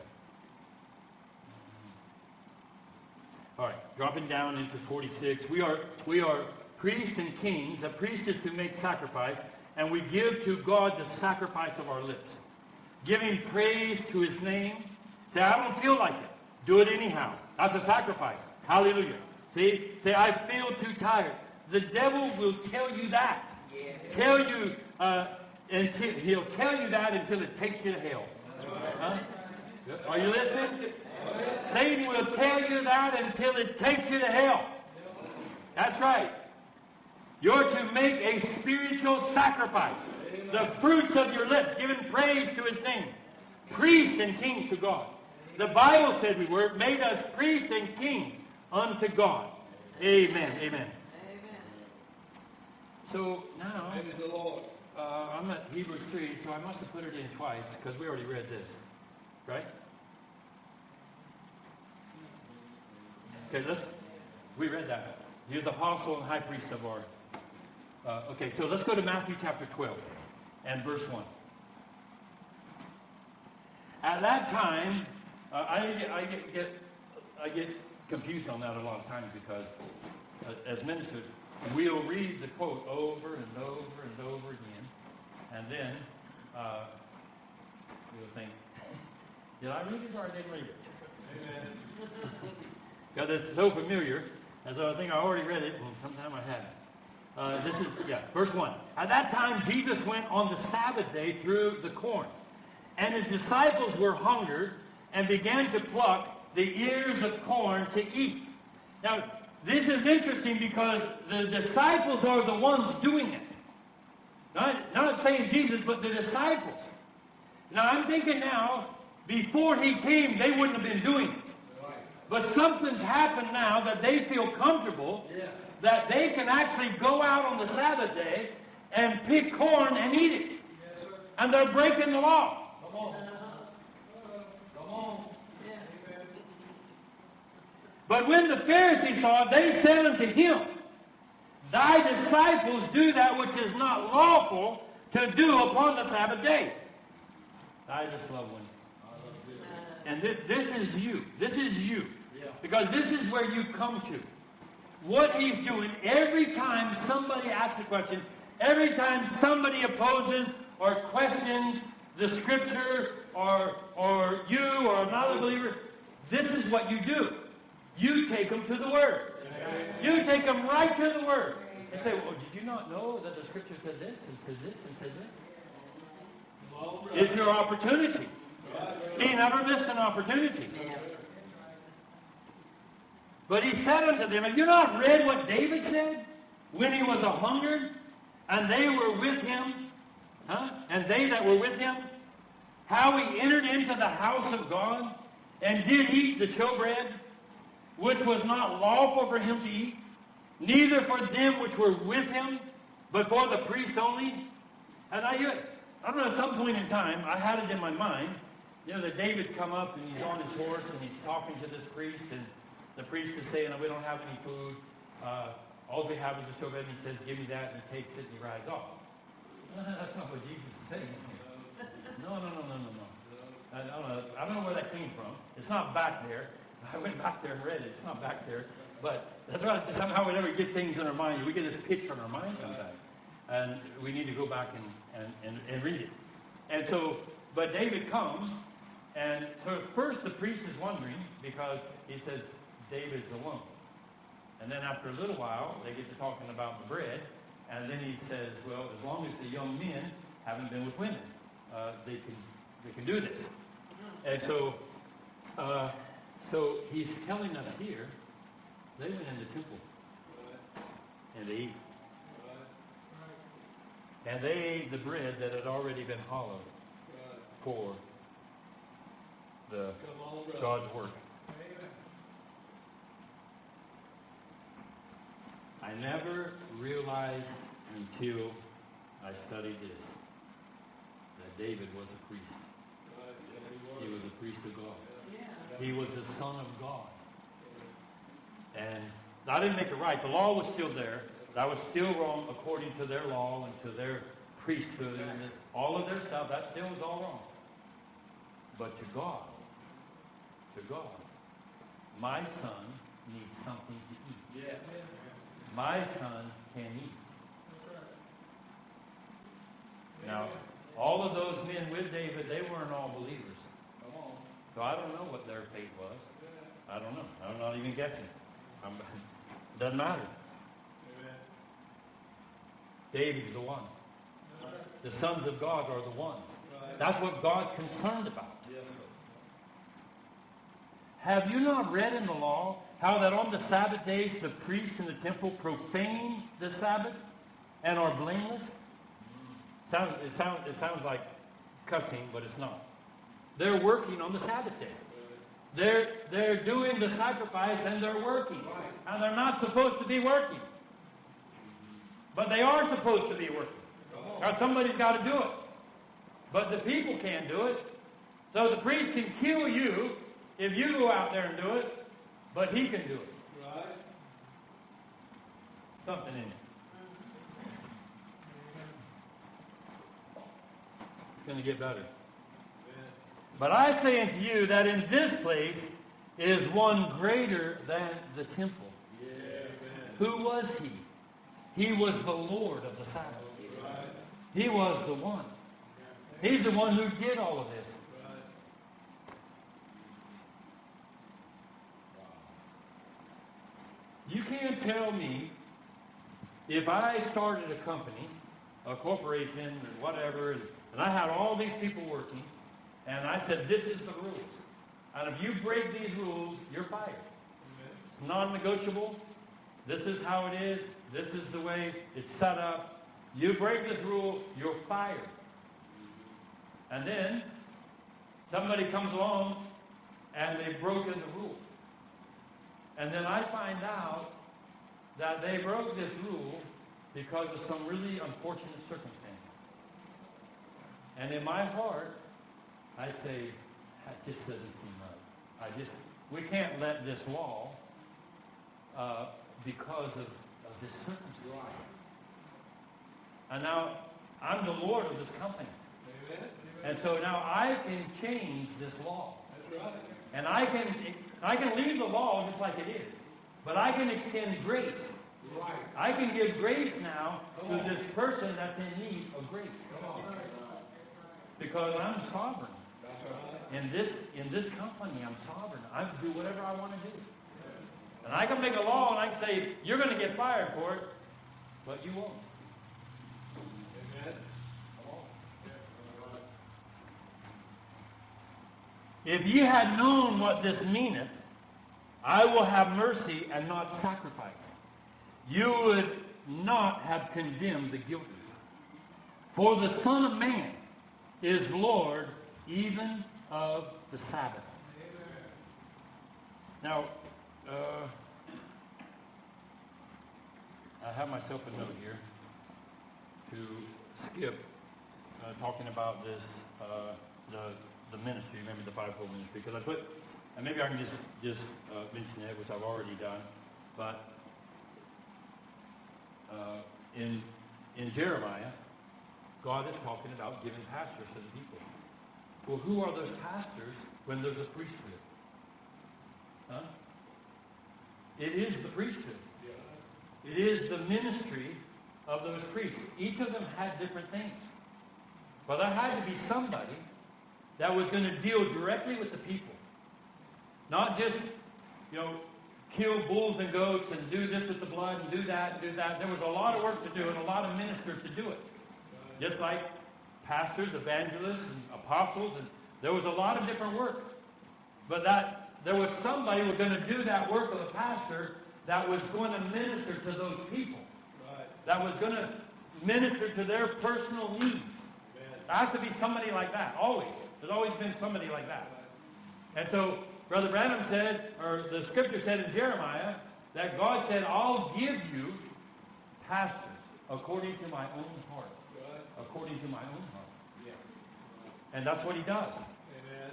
All right, dropping down into 46. We are priests and kings. A priest is to make sacrifice, and we give to God the sacrifice of our lips, giving praise to His name. Say, I don't feel like it. Do it anyhow. That's a sacrifice. Hallelujah. See, say, I feel too tired. The devil will tell you that. Tell you, he'll tell you that until it takes you to hell. Huh? Are you listening? Satan will tell you that until it takes you to hell. That's right. You're to make a spiritual sacrifice. The fruits of your lips, giving praise to His name. Priests and kings to God. The Bible said we were made us priests and kings unto God. Amen. Amen. So now, I'm at Hebrews 3, so I must have put it in twice because we already read this. Right? Okay, we read that. You're the apostle and high priest of our... okay, so let's go to Matthew chapter 12 and verse 1. At that time, I get confused on that a lot of times because as ministers, we'll read the quote over and over and over again, and then we'll think, Did I read it or I didn't read it? Because it's so familiar, and so I think I already read it, and sometime I haven't. This is, verse 1. At that time, Jesus went on the Sabbath day through the corn, and his disciples were hungered and began to pluck the ears of corn to eat. Now, this is interesting because the disciples are the ones doing it. Not saying Jesus, but the disciples. Now, I'm thinking now, before he came, they wouldn't have been doing it. But something's happened now that they feel comfortable that they can actually go out on the Sabbath day and pick corn and eat it. And they're breaking the law. Come on. Come on. But when the Pharisees saw it, they said unto him, Thy disciples do that which is not lawful to do upon the Sabbath day. I just love when. And this is you. This is you. Because this is where you come to. What he's doing every time somebody asks a question, every time somebody opposes or questions the Scripture or you or another believer, this is what you do. You take them to the Word. You take them right to the Word. And say, well, did you not know that the Scripture said this and said this and said this? It's your opportunity. He never missed an opportunity. But he said unto them, have you not read what David said when he was a-hungered, and they were with him, and they that were with him, how he entered into the house of God, and did eat the showbread, which was not lawful for him to eat, neither for them which were with him, but for the priest only? And I don't know, at some point in time, I had it in my mind, that David come up and he's on his horse and he's talking to this priest, and the priest is saying, we don't have any food. All we have is the showbread. And he says, give me that. And he takes it and he rides off. That's not what Jesus is saying. No. I don't know where that came from. It's not back there. I went back there and read it. It's not back there. But that's why somehow we never get things in our mind. We get this picture in our mind sometimes. And we need to go back and read it. And so, but David comes, and so first the priest is wondering, because he says, David's alone. And then after a little while, they get to talking about the bread, and then he says, well, as long as the young men haven't been with women, they can do this. And so he's telling us here, they went in the temple, and they ate. And they ate the bread that had already been hollowed for the God's work. I never realized until I studied this that David was a priest. He was a priest of God. He was the Son of God. And I didn't make it right. The law was still there. That was still wrong according to their law and to their priesthood and all of their stuff. That still was all wrong. But to God, my son needs something to eat. My son can eat. Now, all of those men with David, they weren't all believers. So I don't know what their fate was. I don't know. I'm not even guessing. Doesn't matter. David's the one. The sons of God are the ones. That's what God's concerned about. Have you not read in the law how that on the Sabbath days the priests in the temple profane the Sabbath and are blameless? It sounds like cussing, but it's not. They're working on the Sabbath day. They're doing the sacrifice and they're working. And they're not supposed to be working. But they are supposed to be working. Now somebody's got to do it. But the people can't do it. So the priest can kill you if you go out there and do it, but he can do it. Right. Something in it. It's going to get better. But I say unto you that in this place is one greater than the temple. Who was he? He was the Lord of the Sabbath. He was the one. He's the one who did all of this. You can't tell me if I started a company, a corporation, or whatever, and I had all these people working, and I said, this is the rules. And if you break these rules, you're fired. It's non-negotiable. This is how it is. This is the way it's set up. You break this rule, you're fired. And then somebody comes along and they've broken the rule. And then I find out that they broke this rule because of some really unfortunate circumstances. And in my heart, I say, that just doesn't seem right. We can't let this law because of this circumstance. And now I'm the Lord of this company. Amen. And so now I can change this law. That's right. And I can leave the law just like it is. But I can extend grace. Right. I can give grace now to this person that's in need of grace. Come on. Because I'm sovereign. That's right. In this company, I'm sovereign. I can do whatever I want to do. And I can make a law and I can say, you're going to get fired for it, but you won't. Amen. Come on. If ye had known what this meaneth, I will have mercy and not sacrifice, you would not have condemned the guiltless. For the Son of Man is Lord even of the Sabbath. Now, I have myself a note here to skip talking about this, the ministry, maybe the fivefold ministry, because I put, and maybe I can just mention it, which I've already done, but in Jeremiah, God is talking about giving pastors to the people. Well, who are those pastors when there's a priesthood? Huh? It is the priesthood. It is the ministry of those priests. Each of them had different things. But there had to be somebody that was going to deal directly with the people. Not just, kill bulls and goats and do this with the blood and do that and do that. There was a lot of work to do and a lot of ministers to do it. Just like pastors, evangelists, and apostles, and there was a lot of different work. But there was somebody who was going to do that work of a pastor that was going to minister to those people. Right. That was going to minister to their personal needs. There has to be somebody like that, always. There's always been somebody like that. And so, Brother Branham said, or the scripture said in Jeremiah, that God said, I'll give you pastors according to my own heart. Right. According to my own heart. Yeah. And that's what he does. Amen.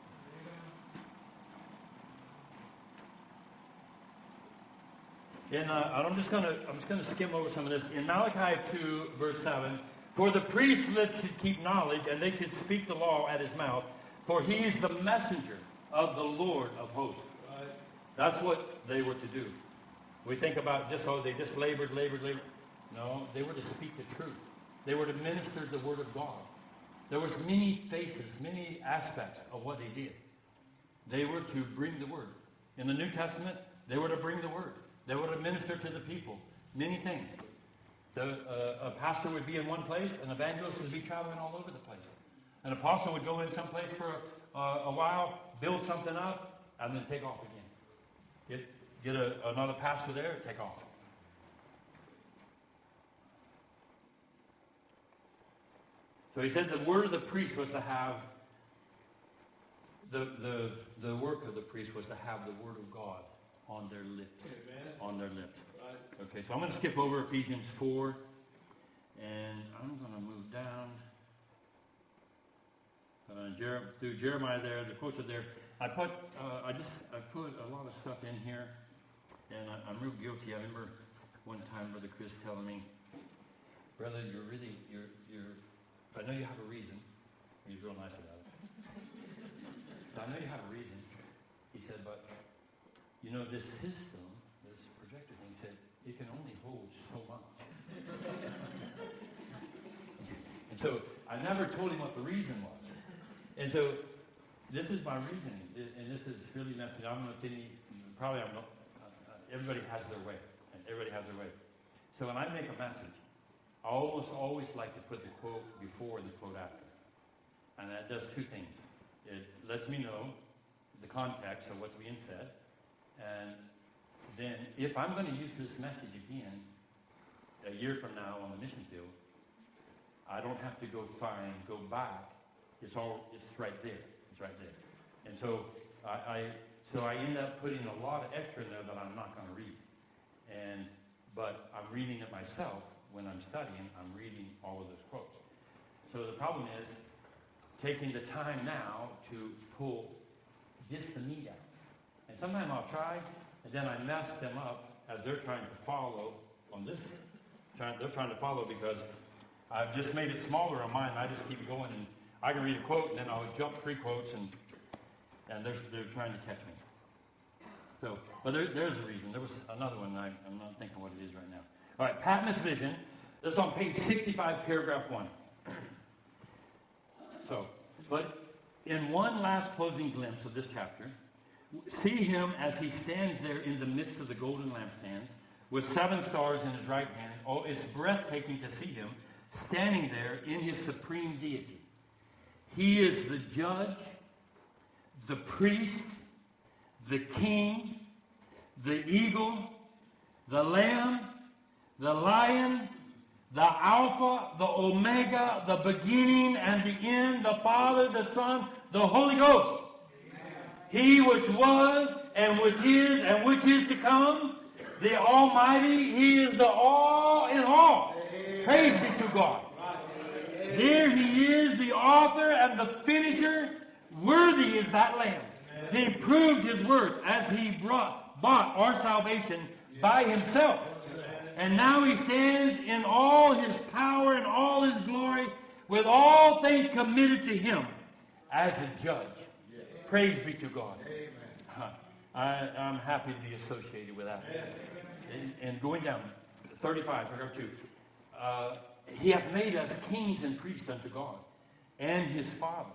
And I'm just going to skim over some of this. In Malachi 2, verse 7, for the priest should keep knowledge, and they should speak the law at his mouth, for he is the messenger of the Lord of hosts. Right. That's what they were to do. We think about they just labored. No, they were to speak the truth. They were to minister the word of God. There was many faces, many aspects of what they did. They were to bring the word. In the New Testament, they were to bring the word. They were to minister to the people. Many things. A pastor would be in one place, an evangelist would be traveling all over the place. An apostle would go in some place for a while, build something up, and then take off again. Get another pastor there, take off. So he said the word of the priest was to have the work of the priest was to have the word of God on their lips. Amen. On their lips. Right. Okay, so I'm going to skip over Ephesians 4, and I'm going to move down through Jeremiah there. The quotes are there. I put a lot of stuff in here, and I'm real guilty. I remember one time Brother Chris telling me, brother, you're. I know you have a reason. He's real nice about it. I know you have a reason. He said, but this system, this projector thing, he said, it can only hold so much. And so I never told him what the reason was. And so this is my reasoning, and this is really messy. I'm going to tell you, probably I'm not. everybody has their way. And everybody has their way. So when I make a message, I always like to put the quote before and the quote after. And that does two things. It lets me know the context of what's being said. And then if I'm going to use this message again a year from now on the mission field, I don't have to go back. It's right there. It's right there. And so I end up putting a lot of extra in there that I'm not going to read. But I'm reading it myself when I'm studying. I'm reading all of those quotes. So the problem is taking the time now to pull just the meat out. And sometimes I'll try, and then I mess them up as they're trying to follow on this. They're trying to follow because I've just made it smaller on mine. I just keep going, and I can read a quote, and then I'll jump 3 quotes, and they're trying to catch me. So, but there's a reason. There was another one. I'm not thinking what it is right now. All right, Patmos Vision. This is on page 65, paragraph 1. So, but in one last closing glimpse of this chapter, see him as he stands there in the midst of the golden lampstands with 7 stars in his right hand. Oh, it's breathtaking to see him standing there in his supreme deity. He is the judge, the priest, the king, the eagle, the lamb, the lion, the Alpha, the Omega, the beginning and the end, the Father, the Son, the Holy Ghost. Amen. He which was and which is and which is to come, the Almighty. He is the all in all. Amen. Praise be to God. Amen. Here he is, the author and the finisher. Worthy is that Lamb. Amen. He proved his worth as he bought our salvation by himself. And now he stands in all his power and all his glory with all things committed to him as a judge. Yes. Praise be to God. Amen. I'm happy to be associated with that. And going down, 35, paragraph 2. He hath made us kings and priests unto God and his Father.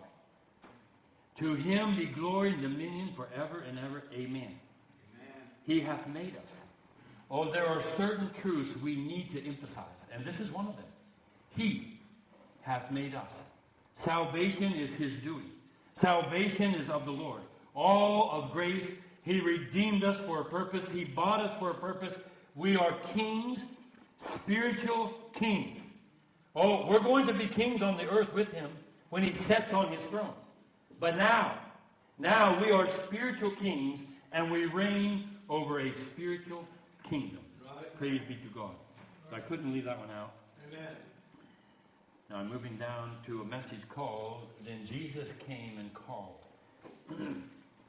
To him be glory and dominion forever and ever. Amen. Amen. He hath made us. Oh, there are certain truths we need to emphasize, and this is one of them. He hath made us. Salvation is his doing. Salvation is of the Lord. All of grace. He redeemed us for a purpose. He bought us for a purpose. We are kings, spiritual kings. Oh, we're going to be kings on the earth with him when he sits on his throne. But now we are spiritual kings, and we reign over a spiritual kingdom. Right. Praise be to God. So I couldn't leave that one out. Amen. Now I'm moving down to a message called, Then Jesus Came and Called. And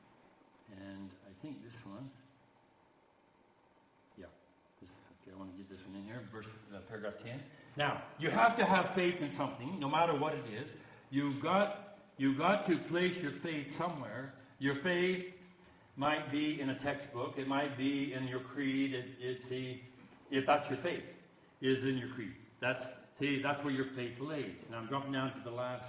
I think this one, okay, I want to get this one in here, paragraph 10. Now, you have to have faith in something, no matter what it is. You've got to place your faith somewhere. Your faith might be in a textbook. It might be in your creed. If that's your faith, is in your creed. That's where your faith lays. Now I'm dropping down to the last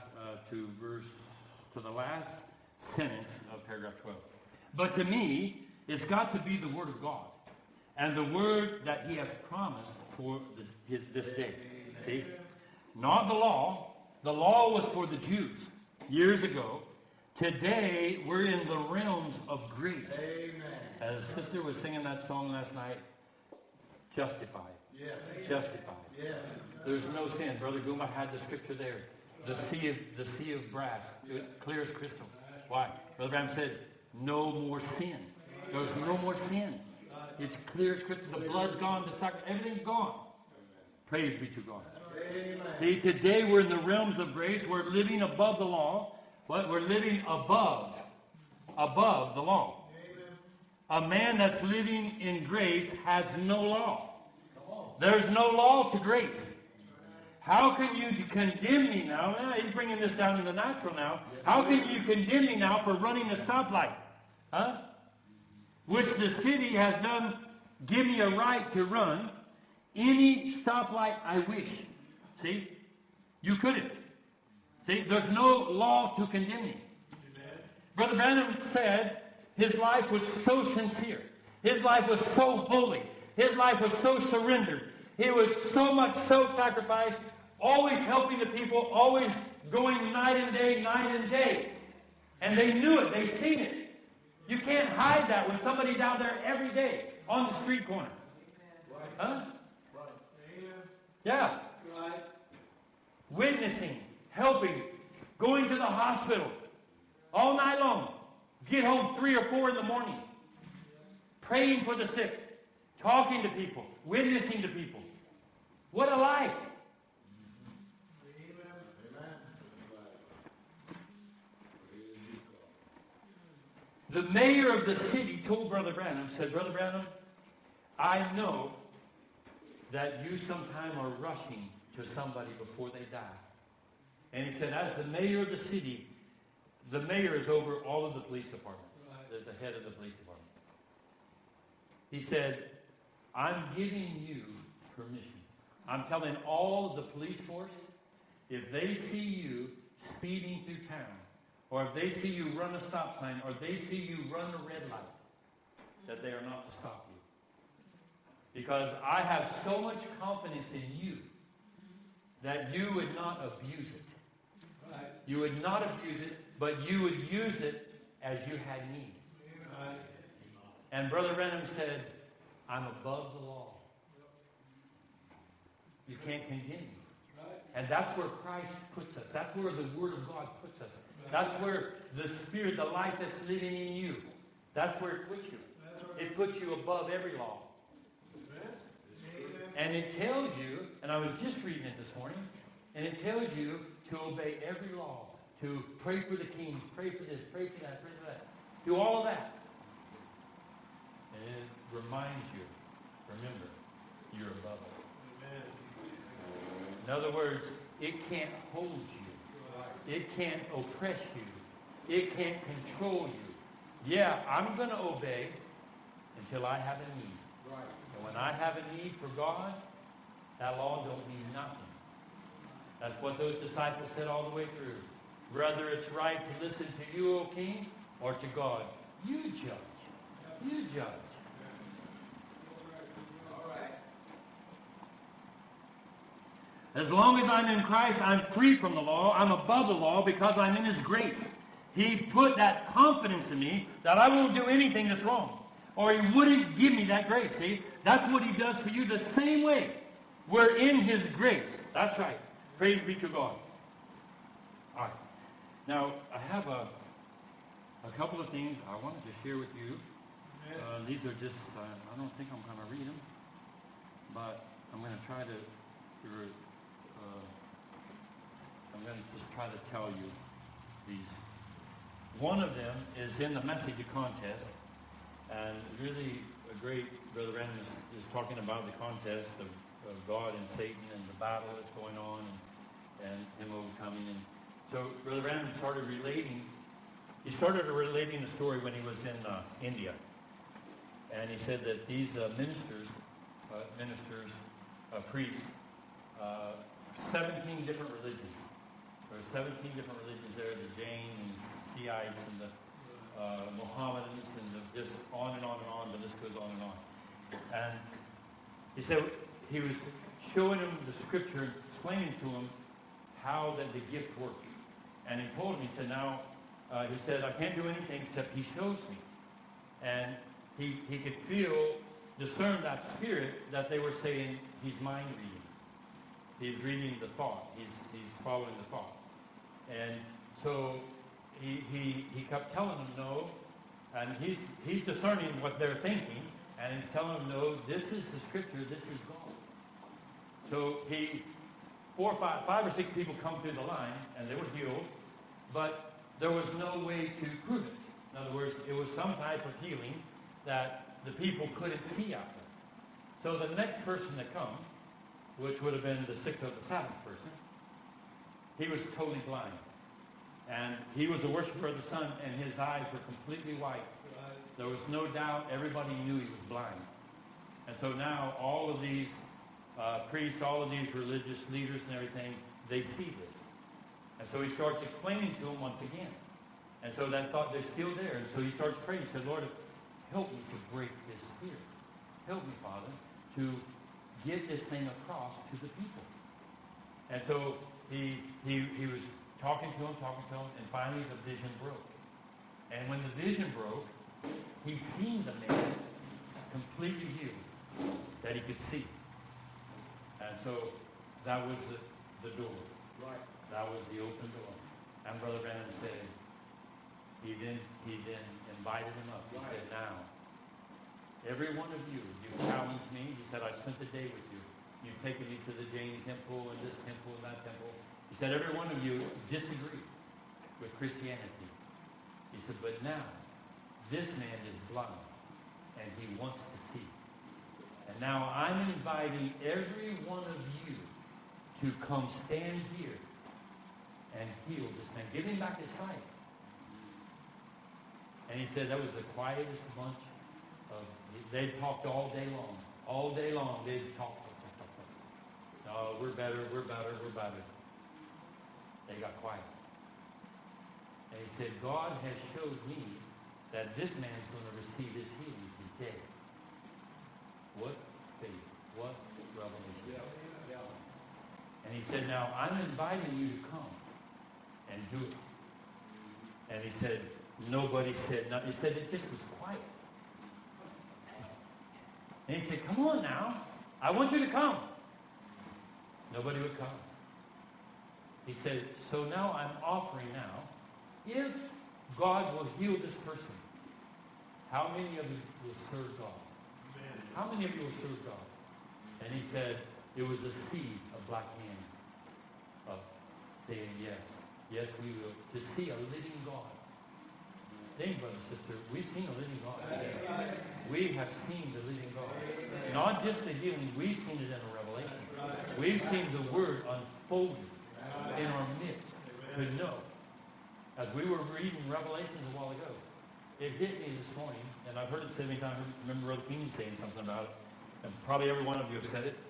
sentence of paragraph 12. But to me, it's got to be the Word of God, and the Word that He has promised for this day. See, not the law. The law was for the Jews years ago. Today, we're in the realms of grace. Amen. As Sister was singing that song last night, justified. Yes. Justified. Yes. There's no sin. Brother Guma had the scripture there. The sea of brass, clear as crystal. Why? Brother Bram said, no more sin. There's no more sin. It's clear as crystal. The blood's gone, the sacrifice, everything's gone. Praise be to God. Amen. See, today we're in the realms of grace. We're living above the law. But we're living above the law. Amen. A man that's living in grace has no law. There's no law to grace. How can you condemn me now? He's bringing this down in the natural now. How can you condemn me now for running a stoplight? Huh? Which the city has done, give me a right to run any stoplight I wish. See? You couldn't. See, there's no law to condemn him. Amen. Brother Branham said his life was so sincere. His life was so holy. His life was so surrendered. He was so much self-sacrificed, always helping the people, always going night and day. And they knew it. They seen it. You can't hide that when somebody's out there every day on the street corner. Huh? Yeah. Right. Witnessing, helping, going to the hospital all night long. Get home 3 or 4 in the morning. Praying for the sick. Talking to people. Witnessing to people. What a life. The mayor of the city told Brother Branham, said, Brother Branham, I know that you sometime are rushing to somebody before they die. And he said, as the mayor of the city, the mayor is over all of the police department. Right. The head of the police department. He said, I'm giving you permission. I'm telling all of the police force, if they see you speeding through town, or if they see you run a stop sign, or they see you run a red light, that they are not to stop you. Because I have so much confidence in you that you would not abuse it. Right. You would not abuse it, but you would use it as you had need. Right. And Brother Branham said, I'm above the law. You can't condemn me. Right. And that's where Christ puts us. That's where the Word of God puts us. That's where the Spirit, the life that's living in you, that's where it puts you. It puts you above every law. And it tells you, and I was just reading it this morning, and it tells you to obey every law, to pray for the kings, pray for this, pray for that, pray for that. Do all of that. And it reminds you, remember, you're above it. Amen. In other words, it can't hold you. It can't oppress you. It can't control you. Yeah, I'm going to obey until I have a need. Right. And when I have a need for God, that law don't mean nothing. That's what those disciples said all the way through. Whether it's right to listen to you, O King, or to God, you judge. You judge. All right. As long as I'm in Christ, I'm free from the law. I'm above the law because I'm in His grace. He put that confidence in me that I won't do anything that's wrong. Or He wouldn't give me that grace. See? That's what He does for you the same way. We're in His grace. That's right. Praise be to God. All right. Now, I have a couple of things I wanted to share with you. These are just, I don't think I'm going to read them, but I'm going to try to I'm going to just try to tell you these. One of them is in the message contest, and really a great, Brother Branham is talking about the contest of God and Satan and the battle that's going on and him overcoming. And so Brother Branham started relating the story when he was in India. And he said that these priests, 17 different religions. There are 17 different religions there, the Jains and Shiites and the Mohammedans and just on and on and on, the list goes on and on. And he said he was showing him the scripture and explaining to him how that the gift worked. And he told him, he said, now, he said, I can't do anything except He shows me. And he could discern that spirit that they were saying he's mind reading. He's reading the thought. He's following the thought. And so he kept telling them no, and he's discerning what they're thinking, and he's telling them no, this is the scripture, this is God. So five or six people come through the line, and they were healed, but there was no way to prove it. In other words, it was some type of healing that the people couldn't see out there. So the next person that comes, which would have been the sixth or the seventh person, he was totally blind. And he was a worshiper of the sun, and his eyes were completely white. There was no doubt, everybody knew he was blind. And so now all of these priests, all of these religious leaders and everything, they see this. And so he starts explaining to them once again. And so that thought, they're still there. And so he starts praying. He said, Lord, help me to break this spirit. Help me, Father, to get this thing across to the people. And so he was talking to him, and finally the vision broke. And when the vision broke, he seen the man completely healed, that he could see. And so that was the door. Right. That was the open door. And Brother Brandon said, he then invited him up. He said, now, every one of you, you've challenged me. He said, I spent the day with you. You've taken me to the Jain temple and this temple and that temple. He said, every one of you disagree with Christianity. He said, but now, this man is blind, and he wants to see. And now I'm inviting every one of you to come stand here and heal this man. Give him back his sight. And he said that was the quietest bunch of, they talked all day long. All day long, they'd talk. No, we're better. They got quiet. And he said, God has showed me that this man's going to receive his healing today. What faith, what revelation. Yeah. And he said, now I'm inviting you to come and do it. And he said, nobody said nothing. He said, it just was quiet. And he said, come on now. I want you to come. Nobody would come. He said, so now I'm offering now, if God will heal this person, how many of you will serve God? Amen. How many of you will serve God? And he said, it was a sea of black hands up saying, yes, yes we will. To see a living God. Think, brother, sister, we've seen a living God today. We have seen the living God. Not just the healing, we've seen it in a revelation. We've seen the word unfolded in our midst to know. As we were reading Revelations a while ago, it hit me this morning, and I've heard it said many times. I remember Brother King saying something about it, and probably every one of you have said it.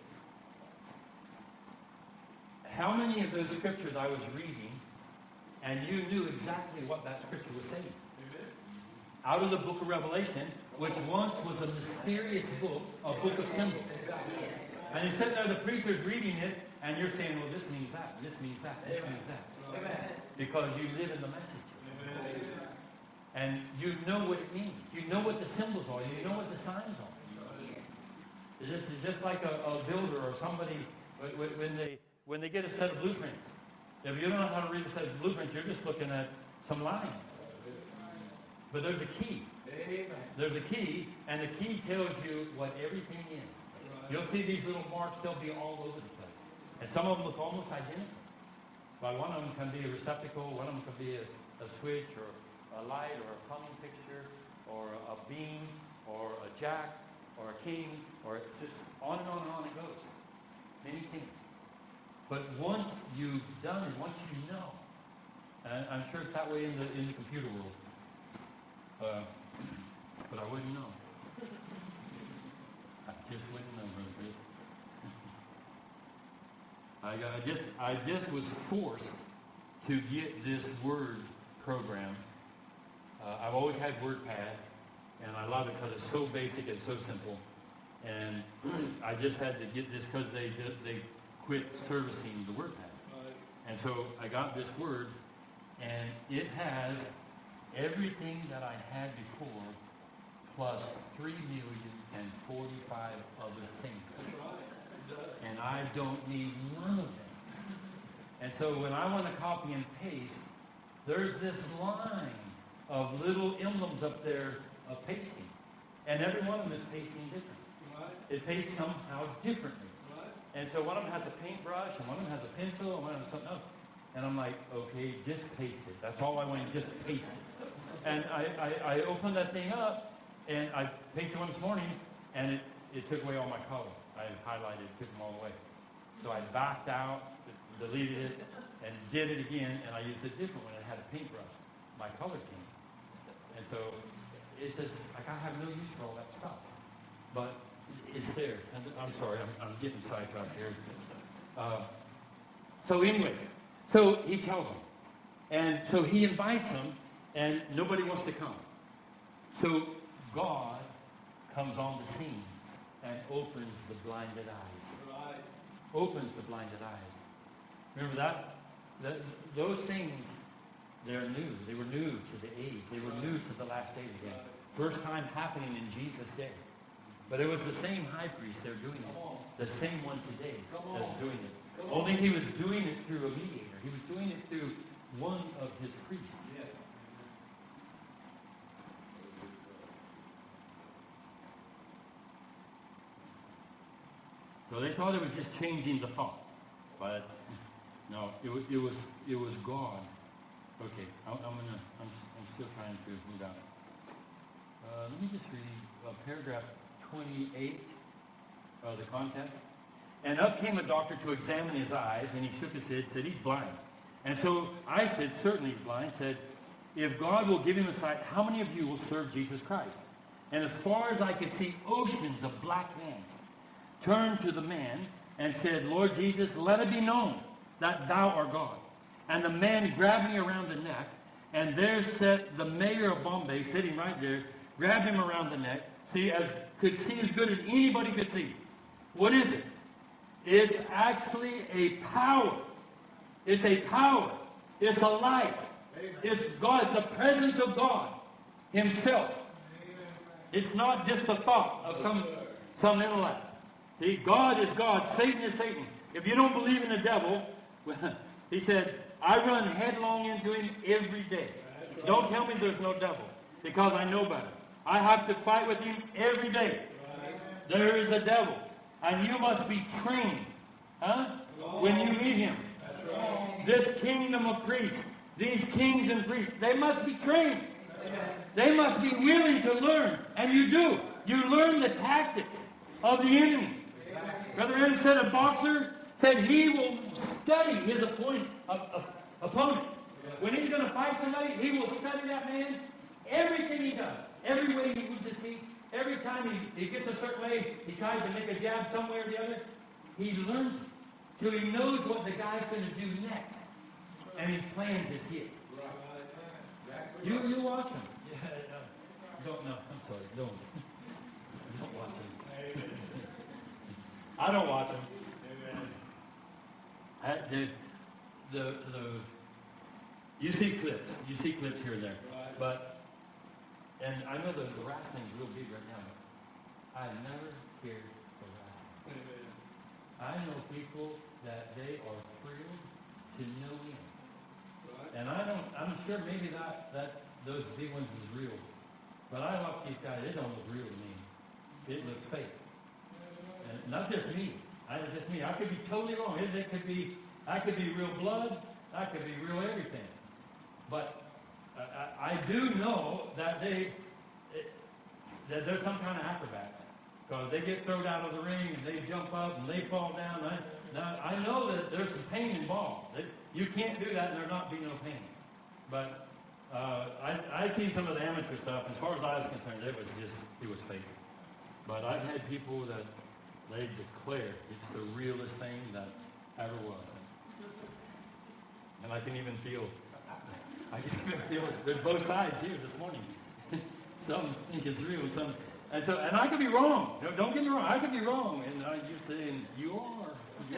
How many of those scriptures I was reading, and you knew exactly what that scripture was saying? Out of the book of Revelation, which once was a mysterious book, a book of symbols. And you're sitting there, the preacher's reading it, and you're saying, well, this means that, this means that, this means that. Because you live in the message. And you know what it means. You know what the symbols are. You know what the signs are. It's just like a builder or somebody, when they get a set of blueprints. If you don't know how to read a set of blueprints, you're just looking at some lines. But there's a key. There's a key, and the key tells you what everything is. You'll see these little marks, they'll be all over the place. And some of them look almost identical. But one of them can be a receptacle, one of them can be a switch or a light or a plumbing fixture or a beam or a jack or a king or just on and on and on it goes. Many things. But once you've done it, once you know, and I'm sure it's that way in the computer world. But I wouldn't know. I just wouldn't know, Brother Chris. I just was forced to get this Word program. I've always had WordPad, and I love it because it's so basic and so simple. And I just had to get this because they quit servicing the WordPad. And so I got this Word, and it has everything that I had before, plus 3,045 other things. And I don't need none of them. And so when I want to copy and paste, there's this line of little emblems up there of pasting. And every one of them is pasting different. It pastes somehow differently. And so one of them has a paintbrush, and one of them has a pencil, and one of them has something else. And I'm like, okay, just paste it. That's all I want to just paste it. And I opened that thing up, and I pasted one this morning, and it took away all my color. I highlighted, took them all away. So I backed out, deleted it, and did it again, and I used a different one. It had a paintbrush. My color came. And so it's just, like, I have no use for all that stuff. But it's there. And I'm sorry, I'm getting sidetracked here. So anyway, so he tells them. And so he invites them, and nobody wants to come. So God comes on the scene and opens the blinded eyes. Right. Opens the blinded eyes. Remember that? Those things, they're new. They were new to the age. They were new to the last days again. First time happening in Jesus' day. But it was the same high priest there doing it. The same one today that's doing it. Only he was doing it through a mediator. He was doing it through one of his priests. Yes. So they thought it was just changing the thought. But no, it was God. Okay, I'm still trying to move out. Let me just read paragraph 28 of the contest. And up came a doctor to examine his eyes, and he shook his head, said, he's blind. And so I said, certainly he's blind, said, if God will give him a sight, how many of you will serve Jesus Christ? And as far as I could see, oceans of black hands turned to the man and said, Lord Jesus, let it be known that thou art God. And the man grabbed me around the neck, and there sat the mayor of Bombay, sitting right there, grabbed him around the neck, could see as good as anybody could see. What is it? It's actually a power. It's a power. It's a life. It's God. It's the presence of God himself. It's not just a thought of some intellect. See, God is God. Satan is Satan. If you don't believe in the devil, he said, I run headlong into him every day. Don't tell me there's no devil, because I know better. I have to fight with him every day. There is a devil. And you must be trained when you meet him. This kingdom of priests, these kings and priests, they must be trained. They must be willing to learn. And you do. You learn the tactics of the enemy. Brother Aaron said a boxer said he will study his opponent. When he's going to fight somebody, he will study that man, everything he does. Every way he moves his feet, every time he gets a certain way, he tries to make a jab somewhere or the other, he learns it. Till he knows what the guy's going to do next. And he plans his hit. You watch him. Yeah, don't, no, I'm sorry, don't. Don't watch him. I don't watch him. You see clips here and there. And I know the wrestling's real big right now, but I've never cared for wrestling. I know people that they are thrilled to no end. And I'm sure maybe that those big ones is real. But I watch these guys, it don't look real to me. It looks fake. And not just me. I could be totally wrong. I could be real blood. I could be real everything. But I do know that that there's some kind of acrobats, because they get thrown out of the ring and they jump up and they fall down. I know that there's some pain involved. You can't do that and there not be no pain. But I've seen some of the amateur stuff. As far as I was concerned, it was fake. But I've had people that they declare it's the realest thing that ever was. And I can even feel it. There's both sides here this morning. Some think it's real, and I could be wrong. Don't get me wrong. I could be wrong, and you're saying you are.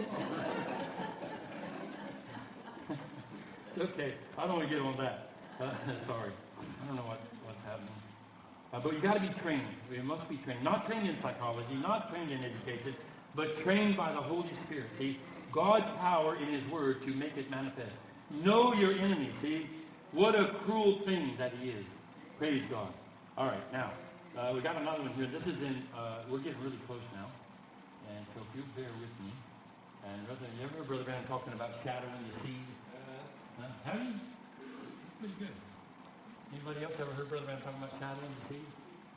It's okay. I don't want to get on that. Sorry. I don't know what's happening. But you got to be trained. We must be trained. Not trained in psychology, not trained in education, but trained by the Holy Spirit. See, God's power in His Word to make it manifest. Know your enemy. See, what a cruel thing that he is. Praise God. All right, now, we got another one here. This is we're getting really close now. And so if you bear with me. And you ever heard Brother Van talking about shadowing the seed? Have you? Pretty good. Anybody else ever heard Brother Van talking about shadowing the seed?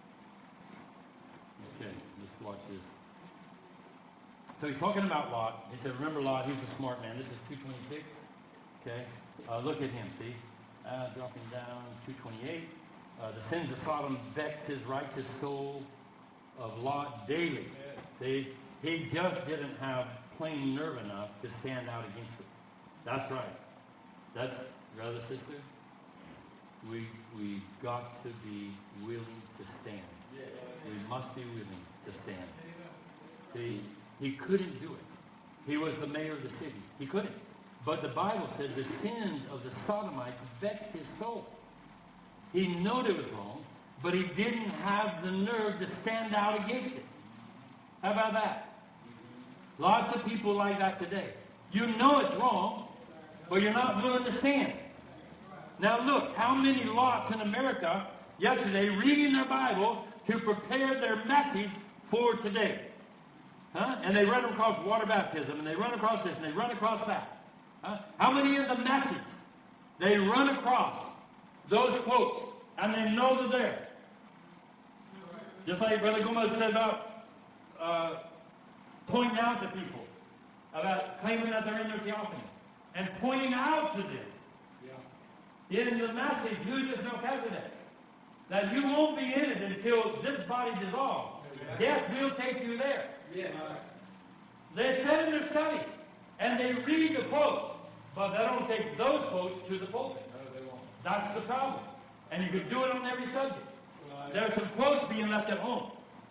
Okay, let's watch this. So he's talking about Lot. He said, remember Lot, he's a smart man. This is 226. Okay, look at him, see? Dropping down, 228. The sins of Sodom vexed his righteous soul of Lot daily. See, he just didn't have plain nerve enough to stand out against it. That's right. That's, brother, sister, we got to be willing to stand. We must be willing to stand. See, he couldn't do it. He was the mayor of the city. He couldn't. But the Bible says the sins of the Sodomites vexed his soul. He knew it was wrong, but he didn't have the nerve to stand out against it. How about that? Lots of people like that today. You know it's wrong, but you're not willing to stand. Now look, how many lots in America yesterday reading their Bible to prepare their message for today? Huh? And they run across water baptism, and they run across this, and they run across that. Huh? How many of the message they run across those quotes, and they know they're there? Just like Brother Gomez said about pointing out to people about claiming that they're in their theophany, and pointing out to them in the message, who's this Melchizedek, that you won't be in it until this body dissolves. Death will take you there. They sit in their study and they read the quotes, but they don't take those quotes to the pulpit. That's the problem. And you can do it on every subject. There are some quotes being left at home.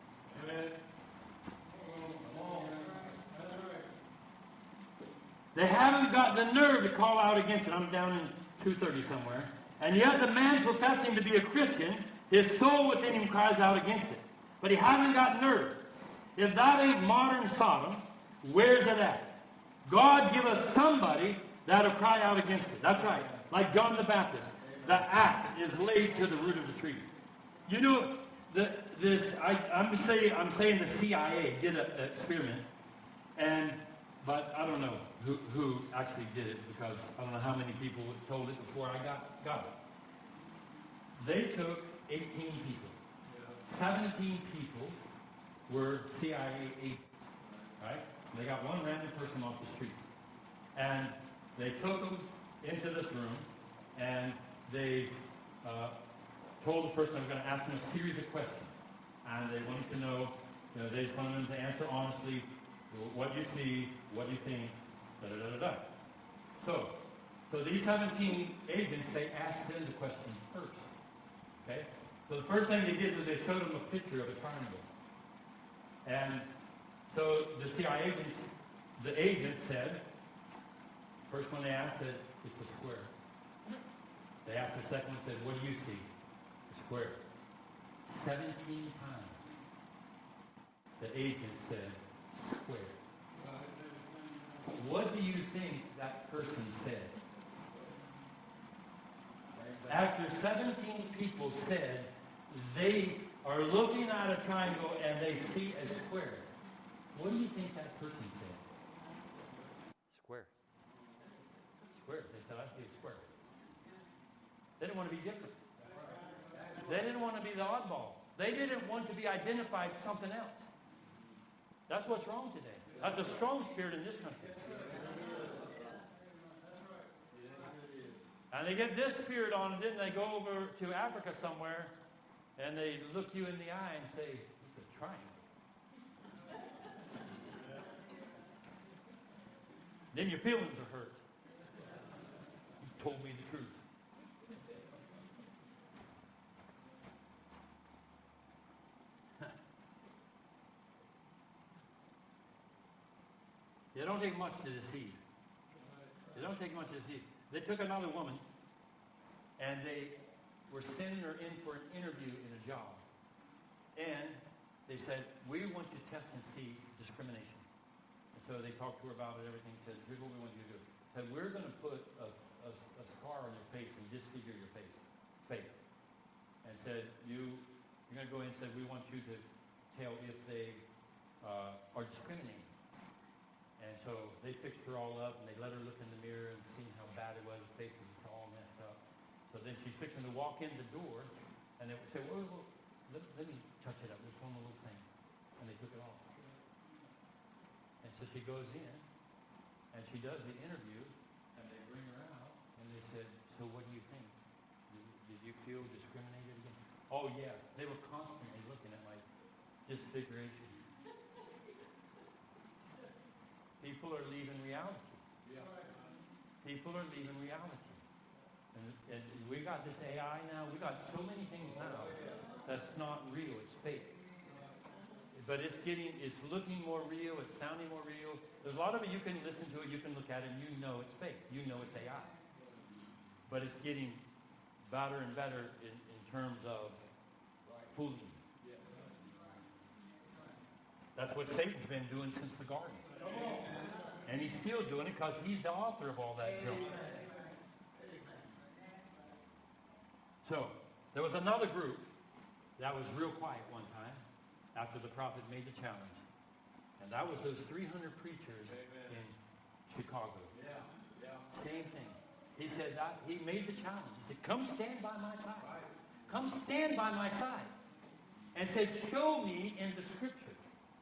They haven't got the nerve to call out against it. I'm down in 230 somewhere. And yet the man professing to be a Christian, his soul within him cries out against it. But he hasn't got nerve. If that ain't modern Sodom, where's it at? God give us somebody that'll cry out against it. That's right. Like John the Baptist. The axe is laid to the root of the tree. You know, I'm saying the CIA did an experiment, but I don't know who actually did it, because I don't know how many people told it before I got it. They took 18 people. 17 people were CIA agents, right? They got one random person off the street. And they took them into this room, and they told the person they were going to ask them a series of questions. And they wanted to know, they just wanted them to answer honestly, what you see, what you think, da-da-da-da-da. So these 17 agents, they asked them the question first. Okay? So the first thing they did was they showed them a picture of a triangle. And so the agent said, first one they asked said, it's a square. They asked the second one, said, what do you see? A square. 17 times the agent said, square. What do you think that person said? After 17 people said they are looking at a triangle and they see a square, what do you think that person said? Square. Square. They said, I see a square. They didn't want to be different. They didn't want to be the oddball. They didn't want to be identified with something else. That's what's wrong today. That's a strong spirit in this country. And they get this spirit on, and then they go over to Africa somewhere, and they look you in the eye and say, it's a triangle. Then your feelings are hurt. You told me the truth. It don't take much to deceive. It don't take much to deceive. They took another woman, and they were sending her in for an interview in a job. And they said, we want to test and see discrimination. And so they talked to her about it, everything. Said, here's what we want you to do. Said, we're going to put a scar on your face and disfigure your face. Fake. And said, you're going to go in and said, we want you to tell if they are discriminating. And so they fixed her all up, and they let her look in the mirror and see how bad it was. Her face was all messed up. So then she's fixing to walk in the door, and they would say, well, let me touch it up, just one little thing. And they took it off. And so she goes in, and she does the interview, and they bring her out, and they said, so what do you think? Did you feel discriminated against? Oh, yeah. They were constantly looking at my disfiguration. People are leaving reality. People are leaving reality. And we got this AI now. We got so many things now that's not real. It's fake. But it's looking more real. It's sounding more real. There's a lot of it. You can listen to it. You can look at it, and you know it's fake. You know it's AI. But it's getting better and better in terms of fooling. That's what Satan's been doing since the garden. And he's still doing it because he's the author of all that junk. So, there was another group that was real quiet one time after the prophet made the challenge. And that was those 300 preachers in Chicago. Same thing. He said that he made the challenge. He said, come stand by my side. Come stand by my side. And said, show me in the scripture.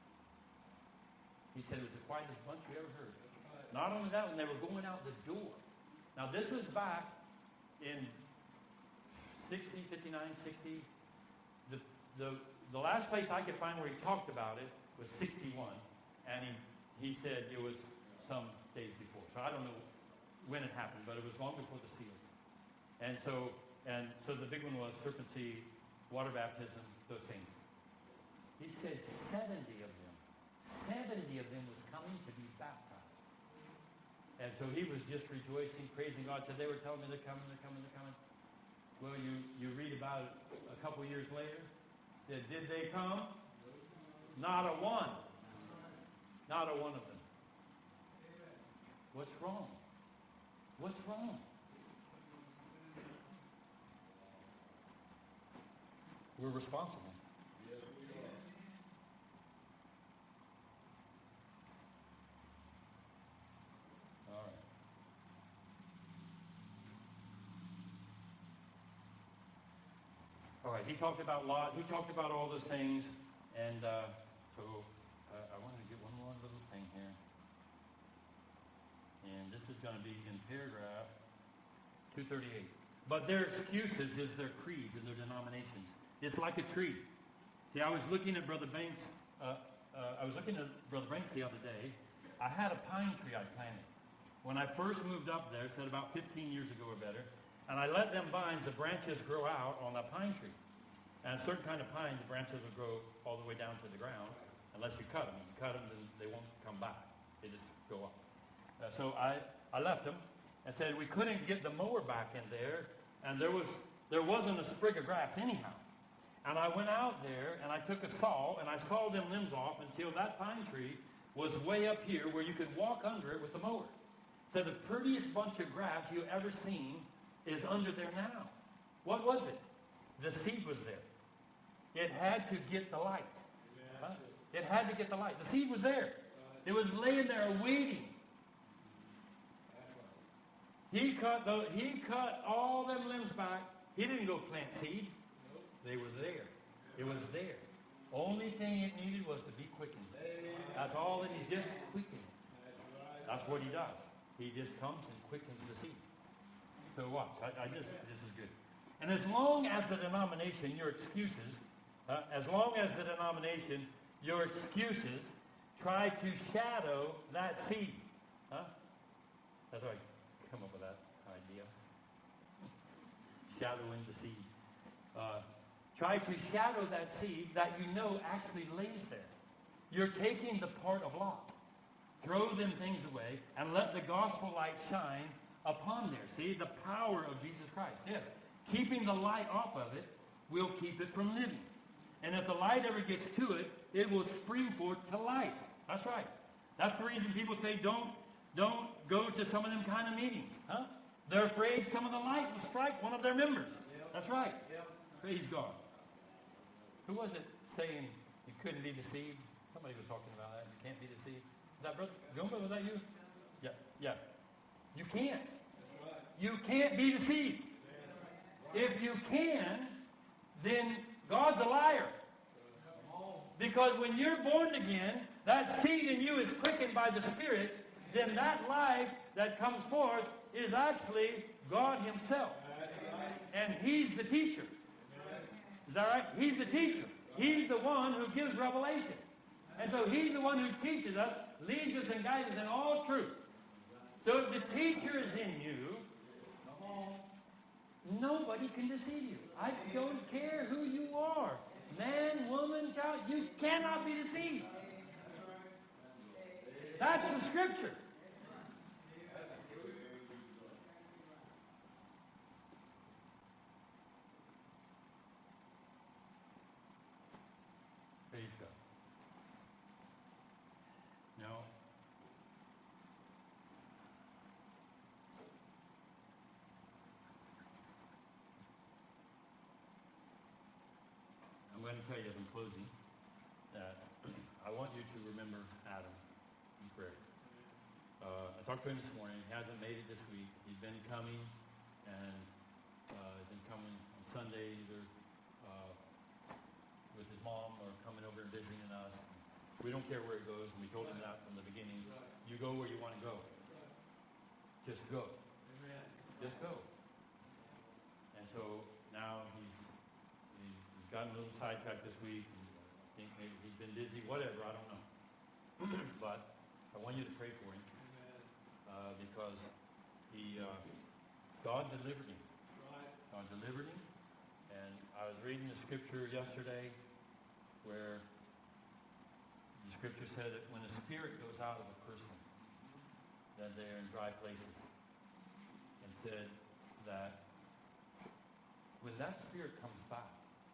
He said it was the quietest bunch we ever heard. Not only that, when they were going out the door. Now this was back in 60, 59, 60. The last place I could find where he talked about it was 61. And he said it was some days before. So I don't know when it happened, but it was long before the seals. And so the big one was serpent seed, water baptism, those things. He said 70 of them was coming to be baptized. And so he was just rejoicing, praising God. Said they were telling me they're coming. Well, you read about it a couple years later. Said, did they come? Not a one. Not a one of them. What's wrong? What's wrong? We're responsible. Yes, we are. All right. All right. He talked about Lot. He talked about all those things, and so I wanted to get one more little thing here, and this is going to be in paragraph 238. But their excuses is their creeds and their denominations. It's like a tree. See, I was looking at Brother Banks. The other day. I had a pine tree I planted. When I first moved up there, said about 15 years ago or better, and I let them vines, the branches grow out on that pine tree. And a certain kind of pine, the branches will grow all the way down to the ground, unless you cut them. If you cut them, then they won't come back. They just go up. So I left them and said we couldn't get the mower back in there, and there wasn't a sprig of grass anyhow. And I went out there and I took a saw and I sawed them limbs off until that pine tree was way up here where you could walk under it with the mower. So the prettiest bunch of grass you've ever seen is under there now. What was it? The seed was there. It had to get the light. Huh? It had to get the light. The seed was there. It was laying there waiting. He cut all them limbs back. He didn't go plant seed. They were there. It was there. Only thing it needed was to be quickened. That's all it needed. Just quicken it. That's what he does. He just comes and quickens the seed. So watch. This is good. And as long as the denomination, your excuses try to shadow that seed. That's why I come up with that idea. Shadowing the seed. Try to shadow that seed that you know actually lays there. You're taking the part of Lot. Throw them things away and let the gospel light shine upon there. See, the power of Jesus Christ. Yes, keeping the light off of it will keep it from living. And if the light ever gets to it, it will spring forth to life. That's right. That's the reason people say don't go to some of them kind of meetings. They're afraid some of the light will strike one of their members. Yep. That's right. Yep. Praise God. Who was it saying you couldn't be deceived? Somebody was talking about that. You can't be deceived. Is that Brother Gumba? Was that you? Yeah. You can't. You can't be deceived. If you can, then God's a liar. Because when you're born again, that seed in you is quickened by the Spirit, then that life that comes forth is actually God Himself. And He's the teacher. Is that right? He's the teacher. He's the one who gives revelation. And so He's the one who teaches us, leads us and guides us in all truth. So if the teacher is in you, Nobody can deceive you. I don't care who you are. Man, woman, child, you cannot be deceived. That's the scripture. Praise God. Now, I'm going to tell you as I'm closing that I want you to remember Adam in prayer. I talked to him this morning. He hasn't made it this week. He's been coming, and he's been coming on Sunday either with his mom or coming over and visiting us. We don't care where he goes, and we told him that from the beginning. You go where you want to go. Just go. Just go. And so now he's gotten a little sidetracked this week. I think maybe he's been busy, whatever, I don't know. But I want you to pray for him because God delivered him. God delivered him. And I was reading the scripture yesterday where the scripture said that when the spirit goes out of a person, that they're in dry places. And said that when that spirit comes back,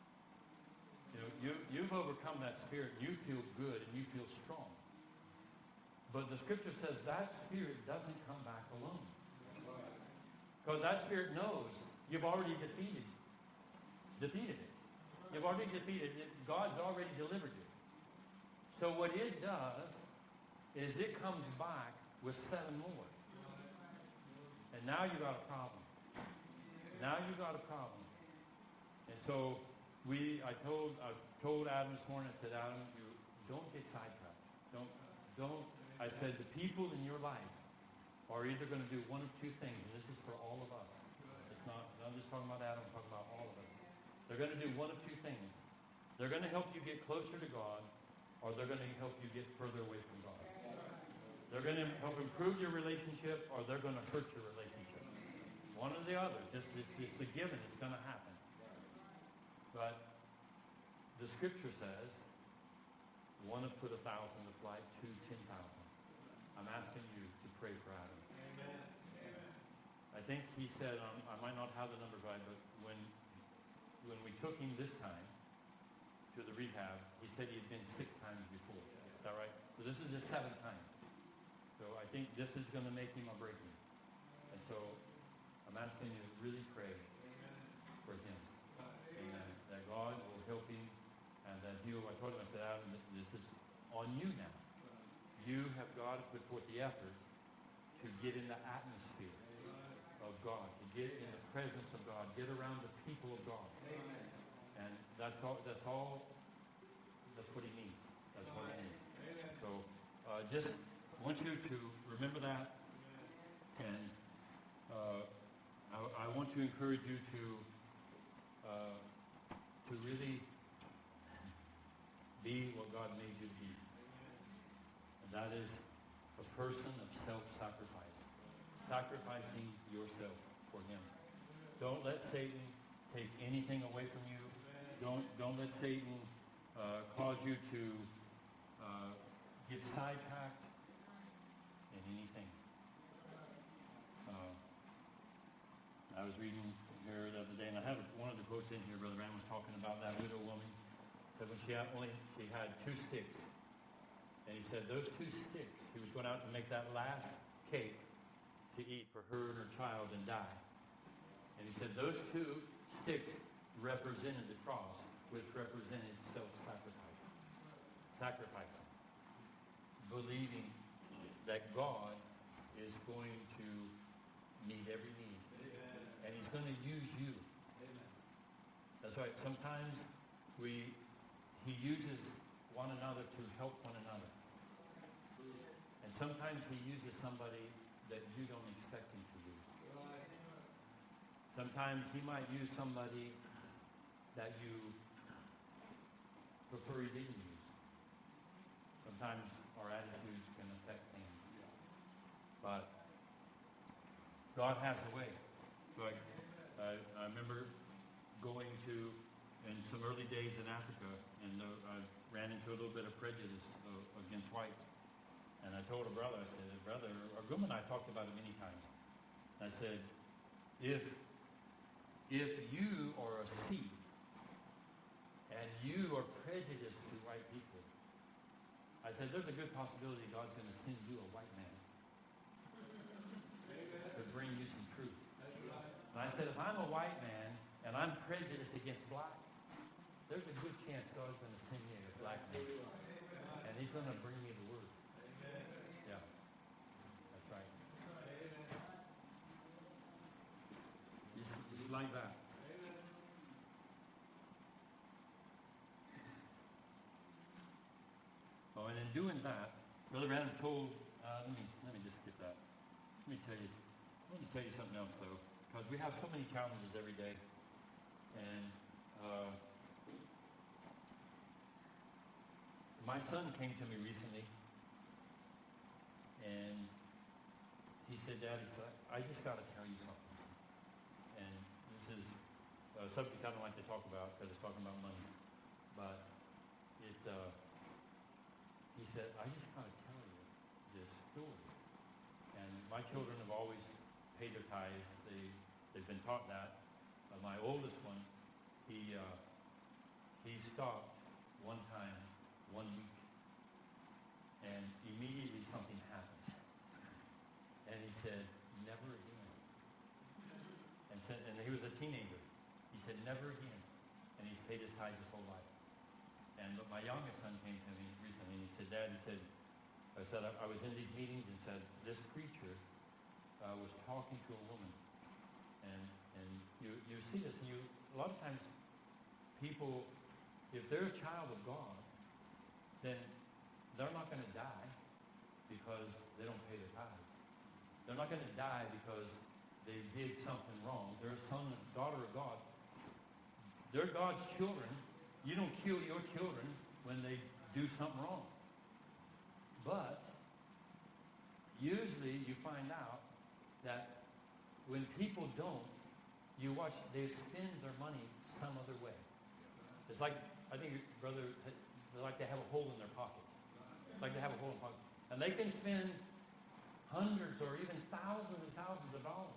you've overcome that spirit, you feel good and you feel strong. But the scripture says that spirit doesn't come back alone. Because that spirit knows you've already defeated it. You've already defeated it. God's already delivered you. So what it does is it comes back with 7 more. And now you got a problem. Now you got a problem. And so I told Adam this morning, I said, Adam, you don't get sidetracked. Don't. I said, the people in your life are either going to do one of two things, and this is for all of us. It's not, I'm just talking about Adam, I'm talking about all of us. They're going to do one of two things. They're going to help you get closer to God, or they're going to help you get further away from God. They're going to help improve your relationship, or they're going to hurt your relationship. One or the other. It's a given. It's going to happen. But the scripture says, one to put 1,000 to flight, 2, 10,000. I'm asking you to pray for Adam. Amen. I think he said, I might not have the numbers right, but when we took him this time to the rehab, he said he had been 6 times before. Is that right? So this is his 7th time. So I think this is going to make him or break him. And so I'm asking you to really pray for him. Amen. That God will help him and that I told him, I said, Adam, this is on you now. You have got to put forth the effort to get in the atmosphere of God, to get in the presence of God, get around the people of God. Amen. And that's what he needs. That's what he needs. Amen. So just want you to remember that. And I want to encourage you to really be what God made you to be. And that is a person of self-sacrifice. Sacrificing yourself for him. Don't let Satan take anything away from you. Don't let Satan cause you to get sidetracked in anything. I was reading here the other day, and I have one of the quotes in here. Brother Rand was talking about that widow woman. Said when she had 2 sticks, and he said those 2 sticks, he was going out to make that last cake to eat for her and her child and die. And he said those 2 sticks represented the cross, which represented self-sacrifice. Sacrificing. Believing that God is going to meet every need. Amen. And he's going to use you. Amen. That's right. Sometimes he uses one another to help one another. And sometimes he uses somebody that you don't expect him to use. Right. Sometimes he might use somebody that you prefer he didn't use. Sometimes our attitudes can affect things. But God has a way. But I remember going to, in some early days in Africa, and I ran into a little bit of prejudice against whites. And I told a brother, I said, brother, Aguma and I talked about it many times. I said, if you are a seed and you are prejudiced to white people, I said, there's a good possibility God's going to send you a white man to bring you some truth. And I said, if I'm a white man and I'm prejudiced against blacks, there's a good chance God's going to send me a black man. And he's going to bring me the word. Yeah, that's right. It's like that. Oh, and in doing that, Brother Branham told. Let me just get that. Let me tell you something else though, because we have so many challenges every day, and my son came to me recently, and he said, "Daddy, I just got to tell you something." And this is a subject I don't like to talk about because it's talking about money, but he said, I just got to tell you this story. And my children have always paid their tithes. They've been taught that. My oldest one, he stopped one time, 1 week, and immediately something happened. And he said, never again. And he was a teenager. He said, never again. And he's paid his tithes his whole life. But my youngest son came to me recently, and he said, Dad, I was in these meetings and said, this preacher was talking to a woman. And you see this, and a lot of times people, if they're a child of God, then they're not going to die because they don't pay their tithes. They're not going to die because they did something wrong. They're a son and daughter of God. They're God's children. You don't kill your children when they do something wrong. But usually you find out that when people don't, you watch, they spend their money some other way. It's like, I think, brother, they like to have a hole in their pocket. It's like they have a hole in their pocket. And they can spend hundreds or even thousands and thousands of dollars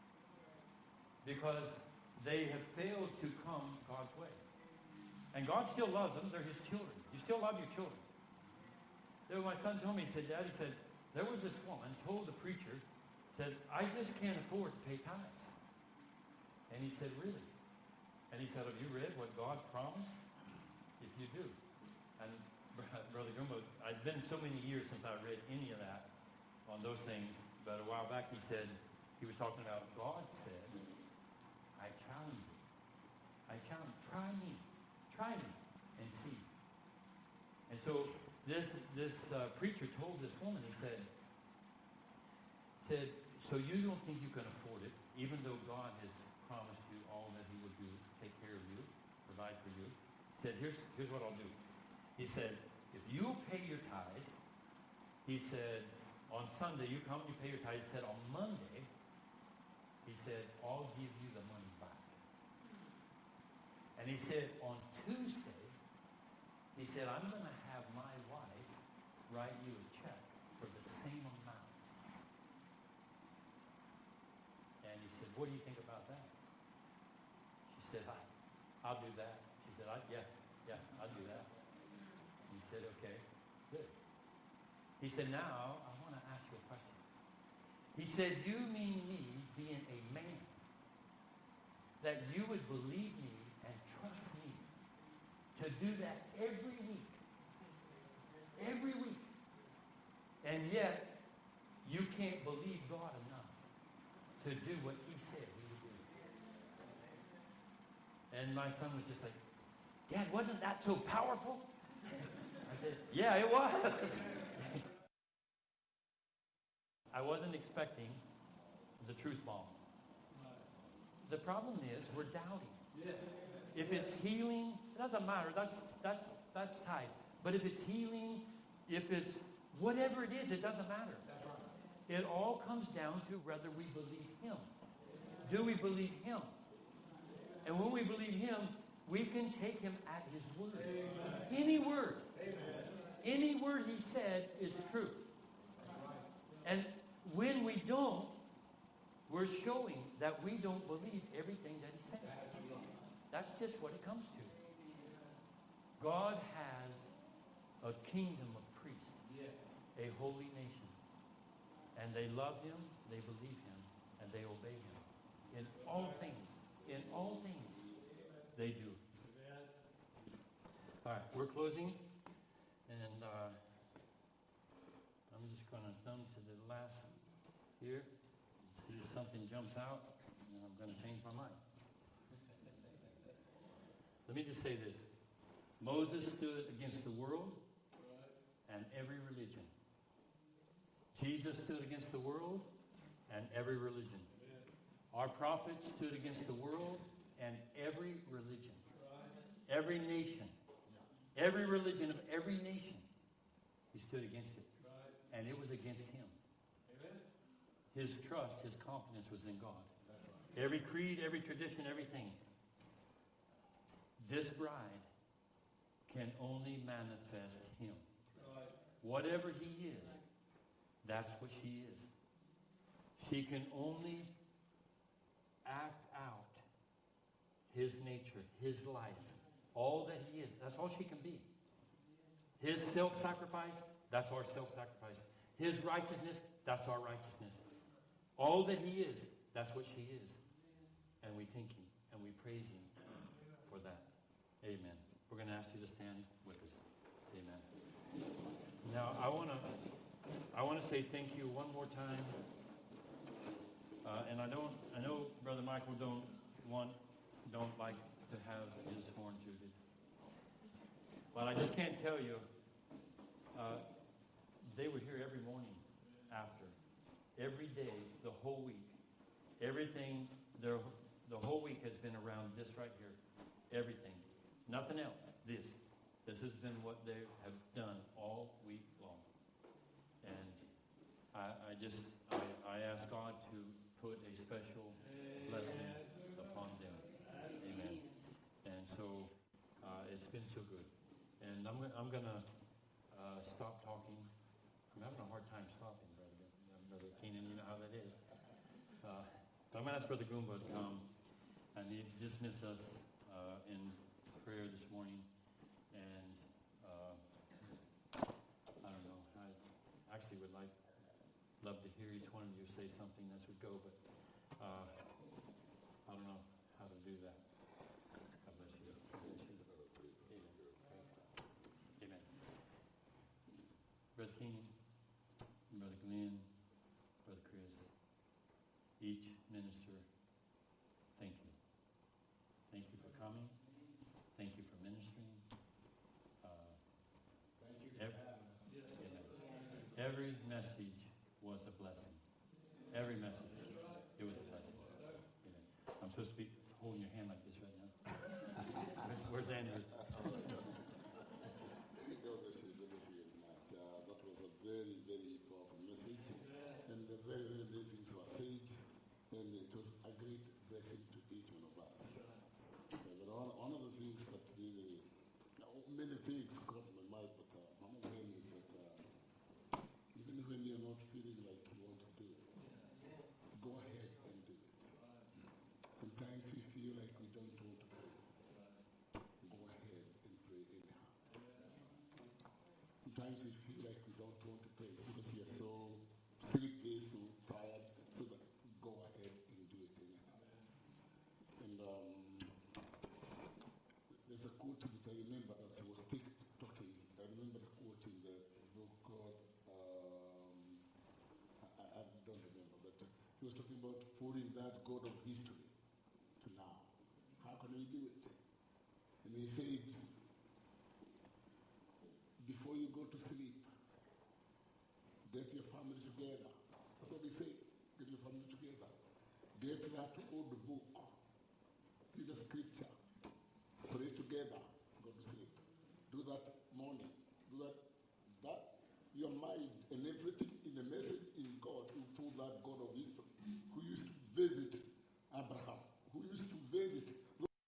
because they have failed to come God's way. And God still loves them. They're his children. You still love your children. My son told me, he said, Dad, he said, there was this woman told the preacher, said, I just can't afford to pay tithes. And he said, really? And he said, have you read what God promised? If you do. And Brother Gumbo, it's been so many years since I read any of that on those things. But a while back he said, he was talking about God said, I challenge you. Try me and see. And so this preacher told this woman, he said, so you don't think you can afford it, even though God has promised you all that he would do, take care of you, provide for you. He said, here's what I'll do. He said, if you pay your tithes, he said, on Sunday you come, you pay your tithes. He said, on Monday, he said, I'll give you the money back. And he said, on Tuesday, he said, I'm going to have my wife write you a check for the same amount. And he said, what do you think about that? She said, I'll do that. She said, yeah, I'll do that. He said, okay, good. He said, now, I want to ask you a question. He said, you mean me being a man, that you would believe me and trust me to do that every week, and yet you can't believe God enough to do what he said he would do. And my son was just like, Dad, wasn't that so powerful? I said, yeah, it was. I wasn't expecting the truth bomb. The problem is we're doubting. If it's healing, it doesn't matter. That's tithe. But if it's healing, if it's whatever it is, it doesn't matter. It all comes down to whether we believe him. Do we believe him? And when we believe Him, we can take Him at His word. Any word. Any word He said is true. And when we don't, we're showing that we don't believe everything that He said. That's just what it comes to. God has a kingdom of priests, a holy nation. And they love Him, they believe Him, and they obey Him. In all things, they do. All right, we're closing. And I'm just going to come to the last here. See if something jumps out, and I'm going to change my mind. Let me just say this. Moses stood against the world and every religion. Jesus stood against the world and every religion. Our prophet stood against the world and every religion. Every nation. Every religion of every nation. He stood against it. And it was against him. His trust, his confidence was in God. Every creed, every tradition, everything. This bride can only manifest Him. Whatever He is, that's what she is. She can only act out His nature, His life, all that He is. That's all she can be. His self-sacrifice, that's our self-sacrifice. His righteousness, that's our righteousness. All that He is, that's what she is. And we thank Him and we praise Him for that. Amen. We're going to ask you to stand with us. Amen. Now, I want to say thank you one more time. And I know Brother Michael don't like to have his horn tooted. But I just can't tell you, they were here every morning after. Every day, the whole week. Everything, the whole week has been around this right here. Everything. Nothing else. This has been what they have done all week long. And I ask God to put a special blessing upon them. Amen. And so it's been so good. And I'm gonna stop talking. I'm having a hard time stopping, Brother Keenan. You know how that is. But I'm gonna ask Brother Goomba to come and he dismiss us in prayer this morning. And I don't know. I actually would love to hear each one of you say something as we go, but I don't know how to do that. God bless you. Amen. Brother Keenan, Brother Glenn, Brother Chris, each minister, thank you. Thank you for coming. Thank you for ministering. Thank you for having us. Every message was a blessing. Every message. It was a blessing. Amen. I'm supposed to be holding your hand like this right now. Where's Andrew? That was a very, very powerful message and a very, very blessing to our faith, and it was a great blessing to each one of us. But one of the things that really, many things come to my mind, but one of them is that even when you're not feeling like you want to do it, go ahead and do it. Sometimes we feel like we don't want to pray. Go ahead and pray anyhow. Sometimes we feel like we don't want to pray because we are so sleepy, so tired, so that go ahead and do it anyhow. And there's a quote that I remember that I was talking. I remember the quote in the book called, I don't remember, but he was talking about pulling that God of history to now. How can we do it? And he said, before you go to sleep, get your family together. That's what he said. Get your family together. Get that old book. Read the scripture. Pray together. Go to sleep. Do that morning. Do that your mind and everything in the message in God will pull that God of history who used to visit Abraham, who used to visit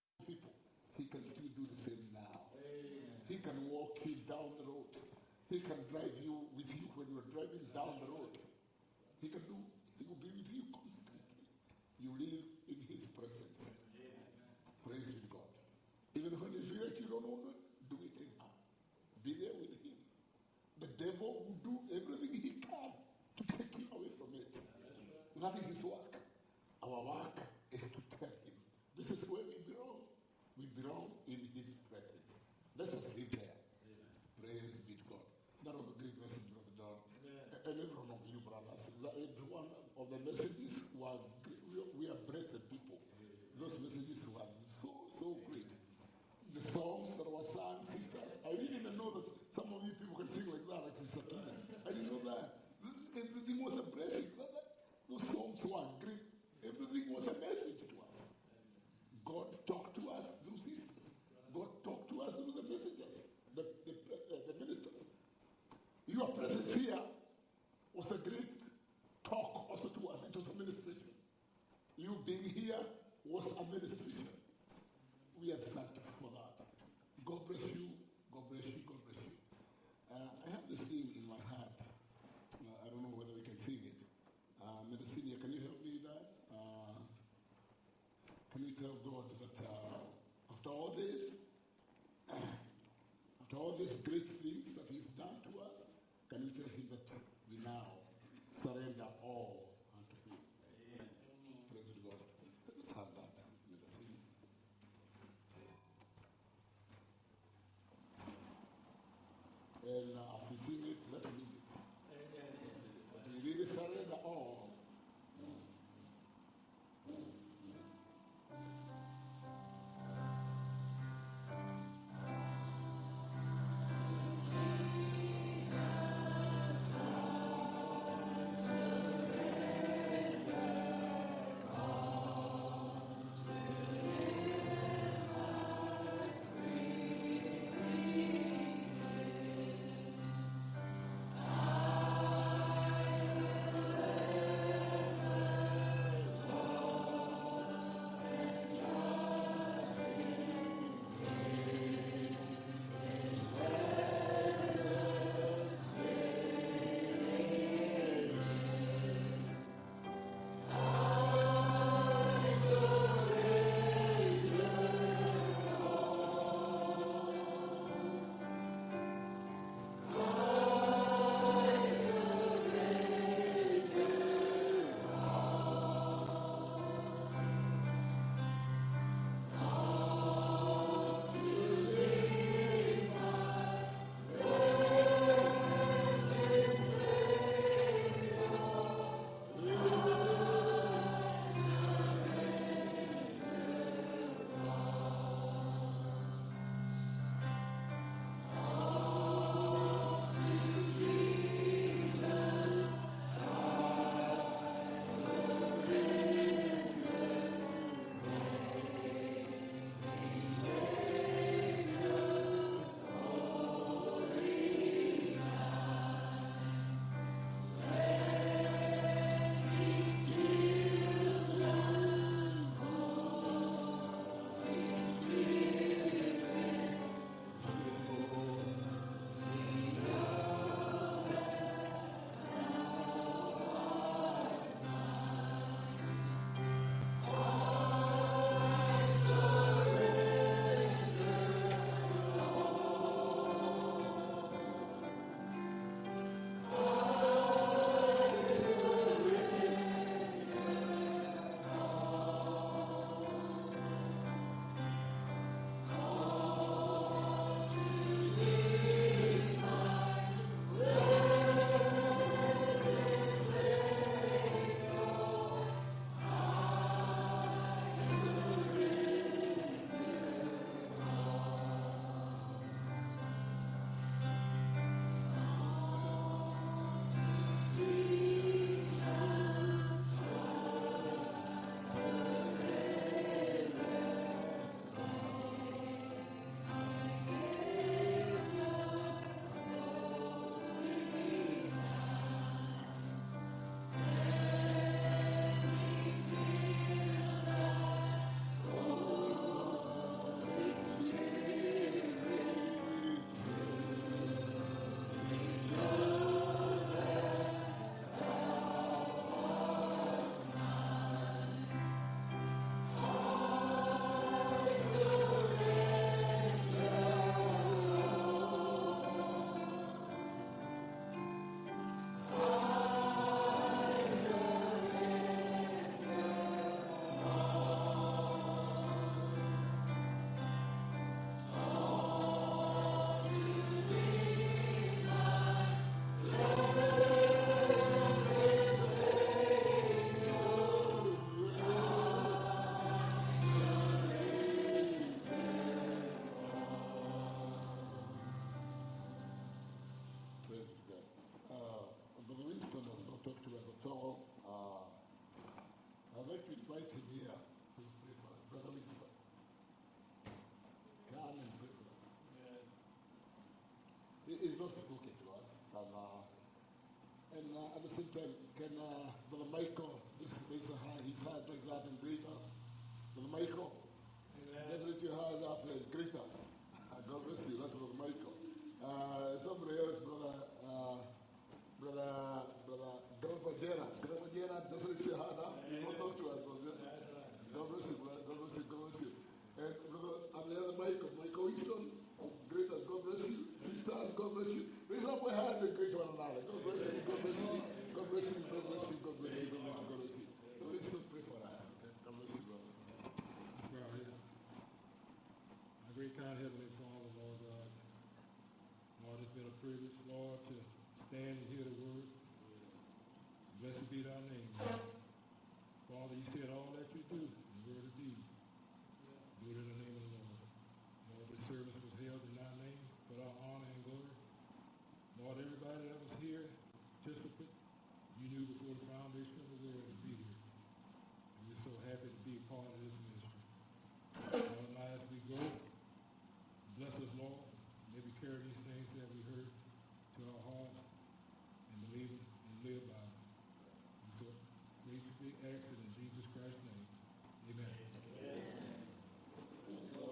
He can do. He will be with you constantly. You live in His presence. Praise be to God. Even when you feel like you don't want to do it anyhow, be there with Him. The devil will do everything he can to take you away from it. That is his work. Our work is to tell him, this is where we belong. We belong in His presence. Let us live there. Praise be to God. That was a great message, Brother John. And every one of you, brothers. Every one of the messages were great. We are blessed people. Those messages were so great. The songs that were sung, sisters. I didn't even know that some of you people can sing like that, like Sister Keenan. I didn't know that. Everything was a blessing. Those songs were great. Everything was a message to us. God talked to us through sisters. God talked to us through the messengers, the ministers. Your presence here was a great talk also to us. It was a ministration. You being here was a ministration. We are thankful for that. God bless you. God bless you. God bless you. I have this thing in my heart. I don't know whether we can sing it. Medicina, can you help me with that? Can you tell God that after all these great things that He's done to us, can you tell Him that we now surrender all unto Him? Amen. Praise God. Let's have that. Medicina. And as we sing it, let's read it. Amen. But we really surrender all. invite him here to pray for us. Brother Whitford. Come and pray for us. It's not spoken to us. And at the same time, can Brother Michael just raise his hand like that and greet us? Brother Michael, just raise your hands up and greet us. God bless you. That's Brother Michael. Somebody else, Brother Galvadera. Galvadera, just raise your hand up. You won't talk to us, brother. God bless you, brother. God bless you. God bless you. And the other Michael Easton, great us. God bless you. Sisters, God bless you. Raise up your hands and greet one another. God bless you. God bless you. God bless you. God bless you. God bless you. God bless you. God bless you. So let's still pray for us. Okay? God bless you, brother. My great kind Heavenly Father, Lord God, Lord, it's been a privilege, Lord, to stand and hear the word. Blessed be thy name, Lord. Father, you said all that you do, the word of deed. Do it in the name of the Lord. Lord, this service was held in thy name for our honor and glory. Lord, everybody that was here, participant, you knew before the foundation of the world to be here. And we're so happy to be a part of this ministry. Lord, now as we go, bless us, Lord. May we carry these things that we heard to our hearts and believe them and live by them. And so, great to be asked in Jesus Christ's name. Amen.